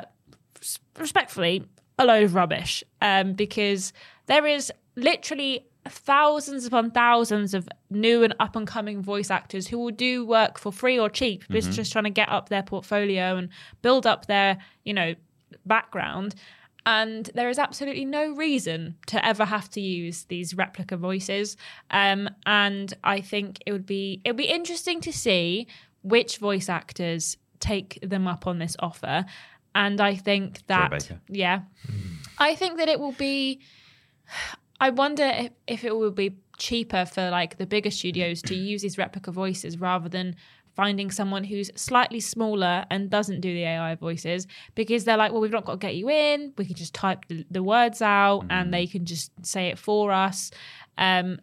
respectfully a load of rubbish, because there is literally thousands upon thousands of new and up and coming voice actors who will do work for free or cheap, just trying to get up their portfolio and build up their, background. And there is absolutely no reason to ever have to use these replica voices. And I think it would be interesting to see which voice actors take them up on this offer. And I think that, I think that it will be. I wonder if it will be cheaper for like the bigger studios to use these replica voices rather than finding someone who's slightly smaller and doesn't do the AI voices, because they're like, well, we've not got to get you in. We can just type the words out and they can just say it for us. I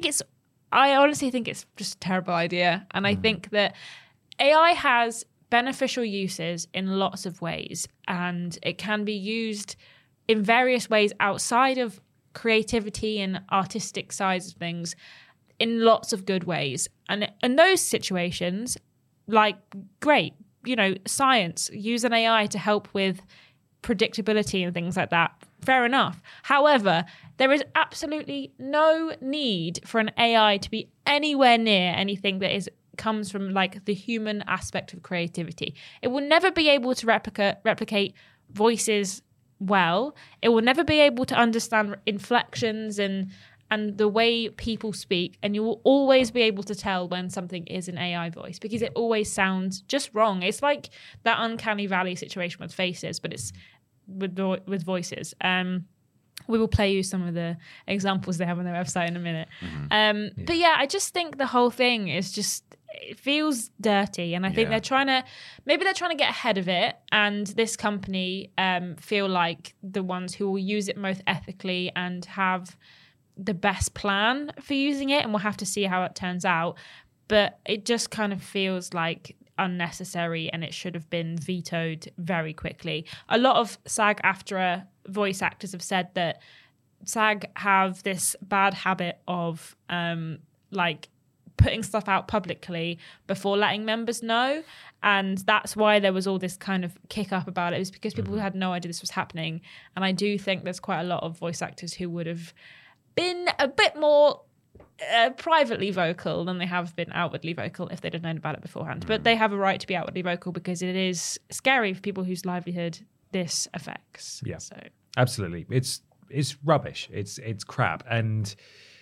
honestly think it's just a terrible idea. And I think that AI has beneficial uses in lots of ways, and it can be used in various ways outside of creativity and artistic sides of things in lots of good ways. And in those situations, like, great, science, use an AI to help with predictability and things like that. Fair enough. However, there is absolutely no need for an AI to be anywhere near anything that comes from like the human aspect of creativity. It will never be able to replicate voices well. It will never be able to understand inflections and the way people speak, and you will always be able to tell when something is an AI voice because it always sounds just wrong. It's like that uncanny valley situation with faces, but it's with voices. We will play you some of the examples they have on their website in a minute. But yeah, I just think the whole thing is just, it feels dirty, and I think they're trying to get ahead of it, and this company feel like the ones who will use it most ethically and have the best plan for using it, and we'll have to see how it turns out. But it just kind of feels like unnecessary, and it should have been vetoed very quickly. A lot of SAG-AFTRA voice actors have said that SAG have this bad habit of like putting stuff out publicly before letting members know, and that's why there was all this kind of kick up about it. It was because people had no idea this was happening. And I do think there's quite a lot of voice actors who would have been a bit more privately vocal than they have been outwardly vocal if they'd have known about it beforehand. But they have a right to be outwardly vocal because it is scary for people whose livelihood this affects. Yeah, so absolutely. It's rubbish. It's crap. And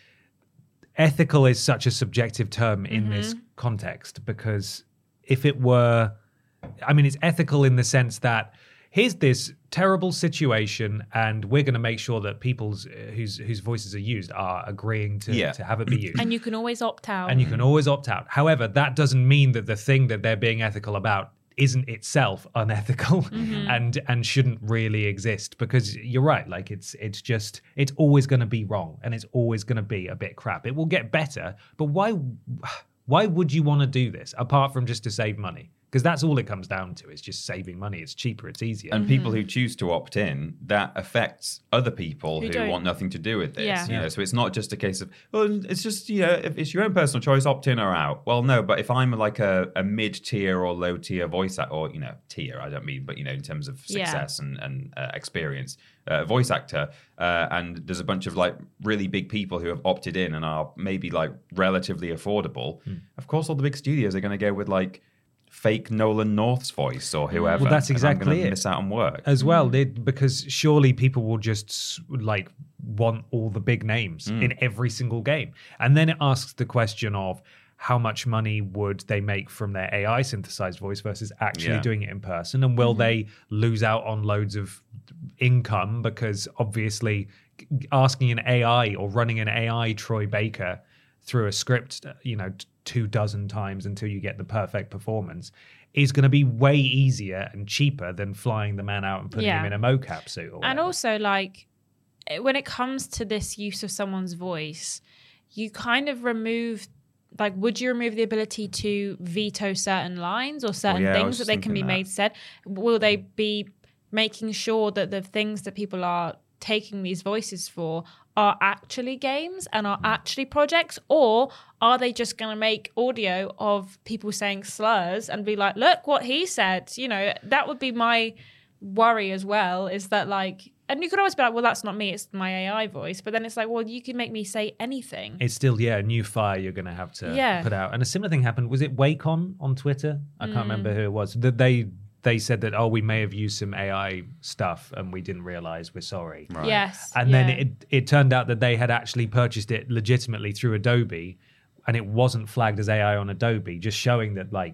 ethical is such a subjective term in this context, because if it were, I mean, it's ethical in the sense that here's this terrible situation, and we're going to make sure that people whose voices are used are agreeing to have it be used. And you can always opt out. However, that doesn't mean that the thing that they're being ethical about isn't itself unethical and shouldn't really exist, because you're right, like it's always going to be wrong, and it's always going to be a bit crap. It will get better, but why would you want to do this apart from just to save money? Because that's all it comes down to, is just saving money. It's cheaper, it's easier. And people who choose to opt in, that affects other people who want nothing to do with this. Yeah. You know? So it's not just a case of, well, it's just, if it's your own personal choice, opt in or out. Well, no, but if I'm like a mid-tier or low-tier voice actor, or, tier, I don't mean, but, in terms of success and experience, voice actor, and there's a bunch of like really big people who have opted in and are maybe like relatively affordable. Of course, all the big studios are going to go with like fake Nolan North's voice or whoever. Well, that's exactly it. Miss out on work as well, because surely people will just like want all the big names in every single game. And then it asks the question of how much money would they make from their AI synthesized voice versus actually doing it in person, and will they lose out on loads of income, because obviously asking an AI or running an AI Troy Baker through a script 24 times until you get the perfect performance is going to be way easier and cheaper than flying the man out and putting him in a mocap suit. And also, like, when it comes to this use of someone's voice, you kind of remove, like, would you remove the ability to veto certain lines or certain things that they can be made said? Will they be making sure that the things that people are taking these voices for are actually games and are actually projects, or are they just going to make audio of people saying slurs and be like, look what he said? That would be my worry as well, is that like, and you could always be like, well, that's not me, it's my AI voice. But then it's like, well, you can make me say anything. It's still, a new fire you're going to have to put out. And a similar thing happened. Was it Wacom on Twitter? I can't remember who it was. That they said that, we may have used some AI stuff and we didn't realize, we're sorry. Right. Yes. And then it turned out that they had actually purchased it legitimately through Adobe, and it wasn't flagged as AI on Adobe, just showing that like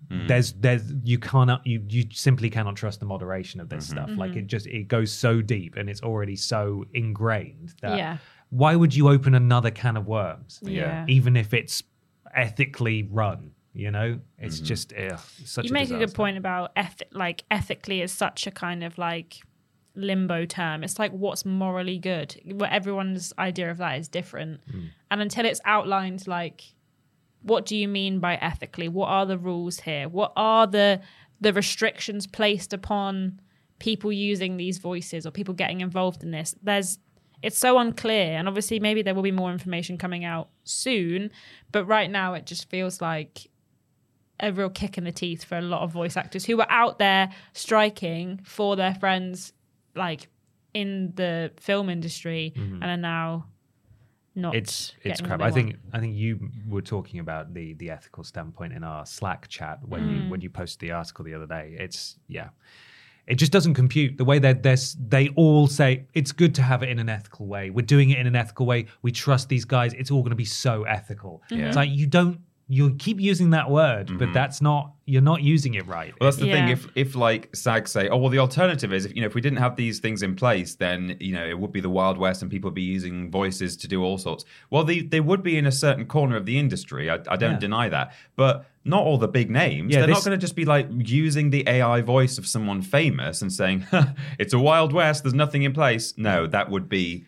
there's you simply cannot trust the moderation of this stuff. Like it goes so deep and it's already so ingrained that why would you open another can of worms? Yeah. Even if it's ethically run, it's just such You a make disaster. a good point about ethically is such a kind of like limbo term. It's like what's morally good. Where everyone's idea of that is different. And until it's outlined, like, what do you mean by ethically? What are the rules here? What are the restrictions placed upon people using these voices or people getting involved in this? It's so unclear, and obviously maybe there will be more information coming out soon, but right now it just feels like a real kick in the teeth for a lot of voice actors who were out there striking for their friends, like in the film industry, and are now not. It's getting crap. what I they think you were talking about the ethical standpoint in our Slack chat when you posted the article the other day. It just doesn't compute the way that they all say it's good to have it in an ethical way. We're doing it in an ethical way. We trust these guys. It's all going to be so ethical. It's like you keep using that word, but you're not using it right. Well, that's the thing. If like SAG say, oh, well, the alternative is if we didn't have these things in place, then it would be the Wild West and people would be using voices to do all sorts. Well, they would be in a certain corner of the industry. I don't deny that, but not all the big names. They're not going to just be like using the AI voice of someone famous and saying it's a Wild West. There's nothing in place. No, there would be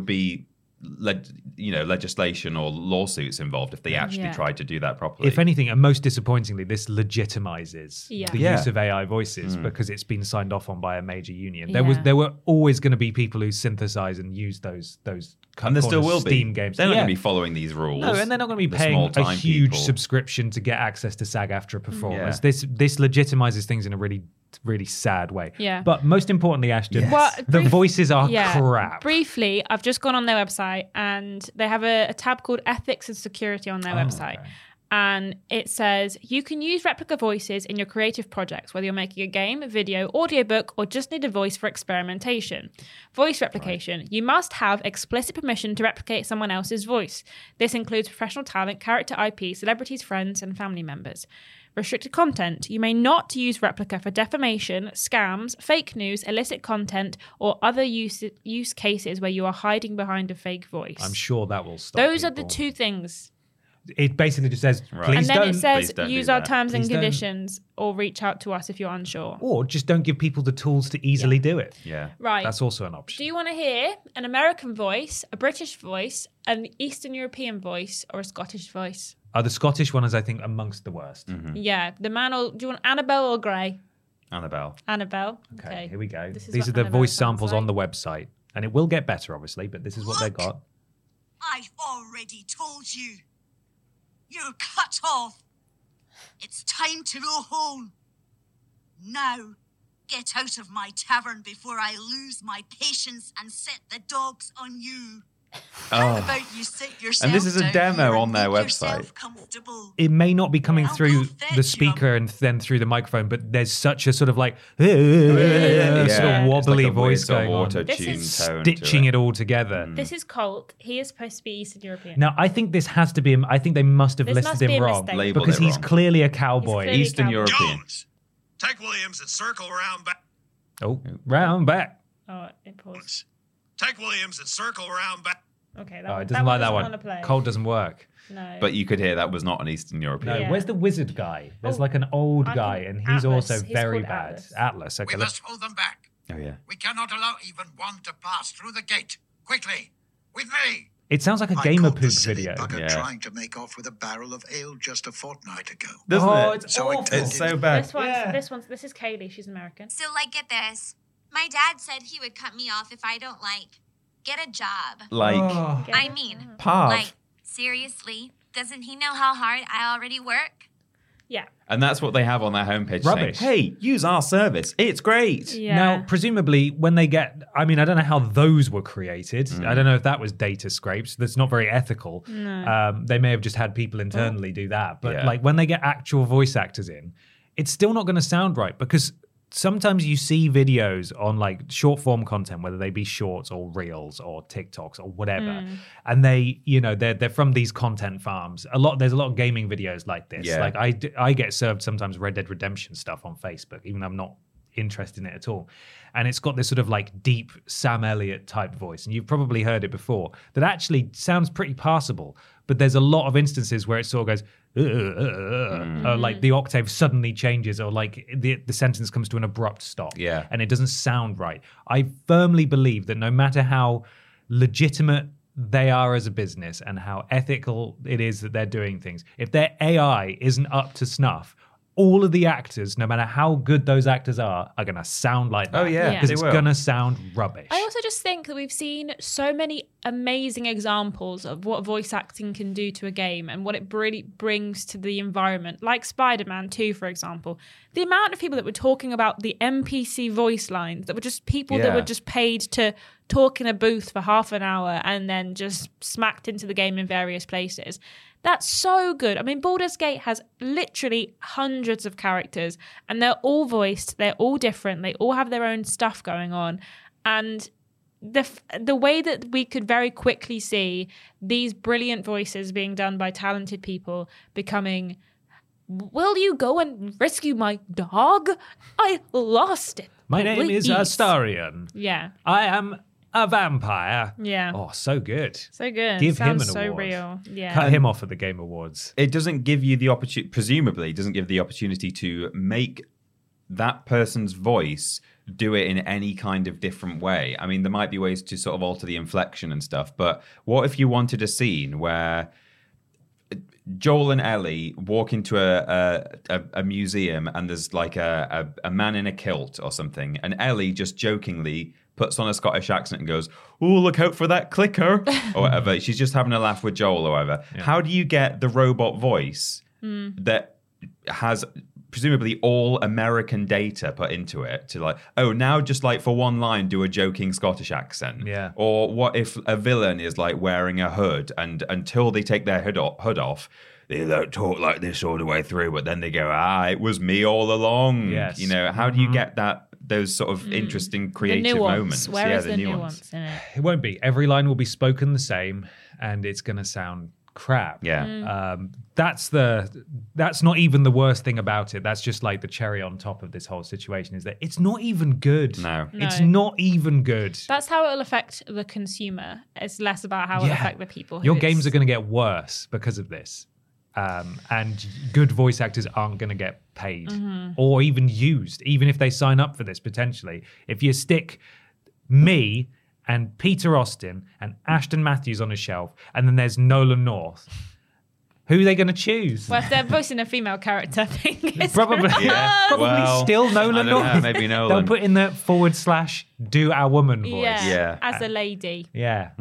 legislation or lawsuits involved if they actually tried to do that properly. If anything, and most disappointingly, this legitimizes the use of AI voices because it's been signed off on by a major union. There were always going to be people who synthesize and use those and there still will Steam be games. They're not going to be following these rules. No, and they're not going to be paying a huge subscription to get access to SAG-AFTRA performers. This legitimizes things in a really, really sad way. Yeah. But most importantly, Ashton, the voices are crap. Briefly, I've just gone on their website and they have a tab called Ethics and Security on their website. Okay. And it says, you can use replica voices in your creative projects, whether you're making a game, a video, audiobook, or just need a voice for experimentation. Voice replication. Right. You must have explicit permission to replicate someone else's voice. This includes professional talent, character IP, celebrities, friends, and family members. Restricted content. You may not use replica for defamation, scams, fake news, illicit content, or other use cases where you are hiding behind a fake voice. I'm sure that will stop Those people. are the two things. It basically just says, please and then don't. it says, don't use do our that. terms and Please don't. conditions or reach out to us if you're unsure. Or just don't give people the tools to easily do it. Yeah. Right. That's also an option. Do you want to hear an American voice, a British voice, an Eastern European voice, or a Scottish voice? The Scottish one is, I think, amongst the worst. Yeah. Do you want Annabelle or Grey? Annabelle. Annabelle. Okay, here we go. This is These what are the Annabelle voice sounds samples like. on the website. And it will get better, obviously, but this is what they got. I've already told you. You're cut off. It's time to go home. Now, get out of my tavern before I lose my patience and set the dogs on you. How about you sit yourself And this is a down demo here on and their make website. yourself comfortable. It may not be coming I'll through go fetch the speaker you. and then through the microphone, but there's such a sort of like sort of It's wobbly like a voice weird going on, auto-tune This tone stitching to it all together. This is Colt. He is supposed to be Eastern European. Now, I think this has to be him. I think they must have This listed must be him a wrong mistake. Labeled because it he's wrong. clearly a cowboy. clearly- Eastern Cowboy. European. Jones, take Williams and circle around back. Oh, round back. Oh, it paused. Take Williams and circle around back. Okay, Oh, it doesn't like that doesn't one. wanna play. Cold doesn't work. No. But you could hear that was not an Eastern European. No, Yeah. where's the wizard guy? There's Oh, like an old I guy, think and he's Atlas. also He's very called bad. Atlas. Okay, We must hold them back. Oh, yeah. We cannot allow even one to pass through the gate. Quickly, with me. it sounds like a I gamer caught the poop silly video. bugger Yeah. trying to make off with a barrel of ale just a fortnight ago. Doesn't Oh, it? it's So I awful. turned It's so in- bad. This is Kaylee. She's American. So, like, get this. My dad said he would cut me off if I don't, get a job. Like, Oh. I mean, Pav. seriously, doesn't he know how hard I already work? Yeah. And that's what they have on their homepage. Rubbish. Saying, hey, use our service. It's great. Yeah. Now, presumably, when they get, I mean, I don't know how those were created. I don't know if that was data scrapes. That's not very ethical. They may have just had people internally do that. But Yeah. like when they get actual voice actors in, it's still not going to sound right because sometimes you see videos on like short form content, whether they be shorts or reels or TikToks or whatever, and they, you know, they're from these content farms. There's a lot of gaming videos like this. Yeah. Like I get served sometimes Red Dead Redemption stuff on Facebook, even though I'm not interested in it at all. And it's got this sort of like deep Sam Elliott type voice, and you've probably heard it before, that actually sounds pretty passable. But there's a lot of instances where it sort of goes, or like the octave suddenly changes, or like the sentence comes to an abrupt stop. Yeah. And it doesn't sound right. I firmly believe that no matter how legitimate they are as a business and how ethical it is that they're doing things, if their AI isn't up to snuff, all of the actors, no matter how good those actors are going to sound like that. Oh, yeah. Because They it's will. going to sound rubbish. I also just think that we've seen so many amazing examples of what voice acting can do to a game and what it really brings to the environment. Like Spider-Man 2, for example. The amount of people that were talking about the NPC voice lines, that were just people that Yeah. were just paid to talk in a booth for half an hour and then just smacked into the game in various places. That's so good. I mean, Baldur's Gate has literally hundreds of characters, and they're all voiced. They're all different. They all have their own stuff going on. And the way that we could very quickly see these brilliant voices being done by talented people becoming, will you go and rescue my dog? I lost it. My name is Please." Astarion. Yeah. I am a vampire. Yeah. Oh, so good. So good. Give him Sounds an so award. real. Yeah. Cut him off at the Game Awards. It doesn't give you the opportunity, presumably, it doesn't give the opportunity to make that person's voice do it in any kind of different way. I mean, there might be ways to sort of alter the inflection and stuff, but what if you wanted a scene where Joel and Ellie walk into a museum and there's like a man in a kilt or something, and Ellie just jokingly puts on a Scottish accent and goes, "Oh, look out for that clicker," or whatever. She's just having a laugh with Joel or whatever. Yeah. How do you get the robot voice that has presumably all American data put into it to like, oh, now just like for one line do a joking Scottish accent? Yeah. Or what if a villain is like wearing a hood and until they take their hood off, they don't talk like this all the way through, but then they go, it was me all along. Yes. You know, how do you get those sort of interesting creative the nuance. moments? Where is the nuance in it? It won't be. Every line will be spoken the same, and it's going to sound crap. Yeah. That's not even the worst thing about it. That's just like the cherry on top of this whole situation, is that it's not even good. No. It's No. not even good. That's how it will affect the consumer. It's less about how it will affect the people. who Your it's- games are going to get worse because of this. And good voice actors aren't going to get paid or even used, even if they sign up for this potentially. If you stick me and Peter Austin and Ashton Matthews on a shelf, and then there's Nolan North, who are they going to choose? Well, if they're voicing a female character, I think it's Probably, Yeah. probably Well, still Nolan I don't know, North. maybe They'll Nolan. put in the / do our woman voice. Yeah, as a lady. Yeah.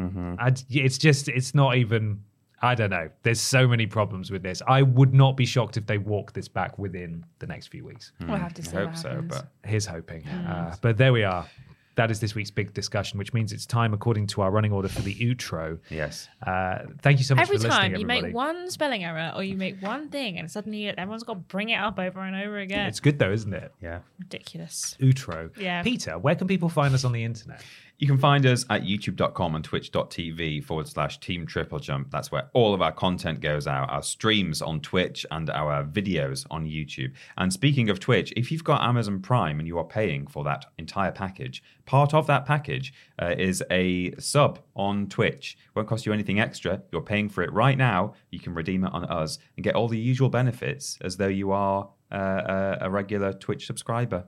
It's not even, I don't know. There's so many problems with this. I would not be shocked if they walk this back within the next few weeks. We'll have to see I what hope so, happens. but Here's hoping. But there we are. That is this week's big discussion, which means it's time, according to our running order, for the outro. yes. Thank you so much Every for listening, time you everybody. make one spelling error or you make one thing and suddenly everyone's got to bring it up over and over again. It's good though, isn't it? Yeah. ridiculous. Outro. Yeah. Peter, where can people find us on the internet? You can find us at youtube.com and twitch.tv/Team Triple Jump. That's where all of our content goes out, our streams on Twitch and our videos on YouTube. And speaking of Twitch, if you've got Amazon Prime and you are paying for that entire package, part of that package is a sub on Twitch. Won't cost you anything extra. You're paying for it right now. You can redeem it on us and get all the usual benefits as though you are a regular Twitch subscriber.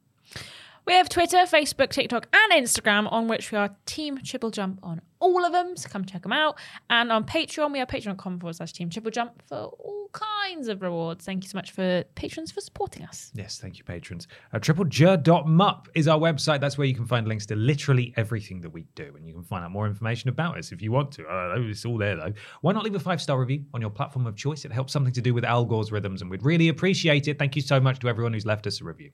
We have Twitter, Facebook, TikTok, and Instagram, on which we are Team Triple Jump on all of them. So come check them out. And on Patreon, we are patreon.com/Team Triple Jump for all kinds of rewards. Thank you so much for patrons for supporting us. Yes, thank you, patrons. TripleJ.mup is our website. That's where you can find links to literally everything that we do. And you can find out more information about us if you want to. I don't know, it's all there, though. Why not leave a 5-star review on your platform of choice? It helps something to do with Al Gore's rhythms, and we'd really appreciate it. Thank you so much to everyone who's left us a review.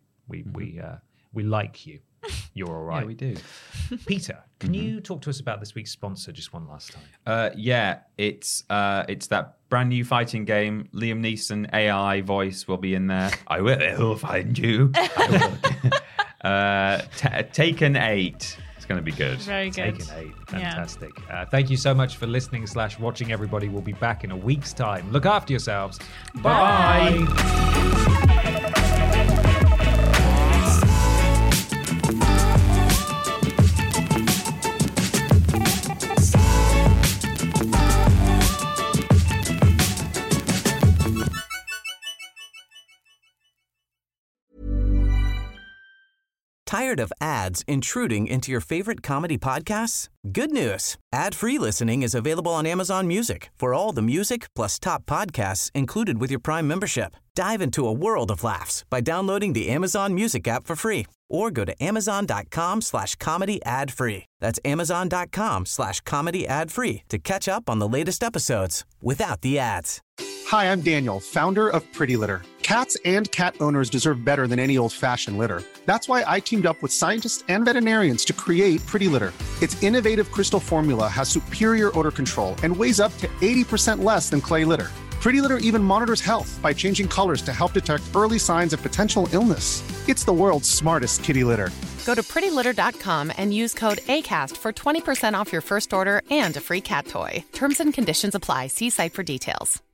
We like you. You're all right. Yeah, we do. Peter, can you talk to us about this week's sponsor just one last time? It's that brand new fighting game. Liam Neeson AI voice will be in there. I will find you. I will. Taken 8. It's going to be good. Very good. Taken 8. Fantastic. Thank you so much for listening / watching, everybody. We'll be back in a week's time. Look after yourselves. Bye. Tired of ads intruding into your favorite comedy podcasts? Good news. Ad-free listening is available on Amazon Music for all the music plus top podcasts included with your Prime membership. Dive into a world of laughs by downloading the Amazon Music app for free or go to amazon.com/comedy ad-free. That's amazon.com/comedy ad-free to catch up on the latest episodes without the ads. Hi, I'm Daniel, founder of Pretty Litter. Cats and cat owners deserve better than any old-fashioned litter. That's why I teamed up with scientists and veterinarians to create Pretty Litter. Its innovative crystal formula has superior odor control and weighs up to 80% less than clay litter. Pretty Litter even monitors health by changing colors to help detect early signs of potential illness. It's the world's smartest kitty litter. Go to prettylitter.com and use code ACAST for 20% off your first order and a free cat toy. Terms and conditions apply. See site for details.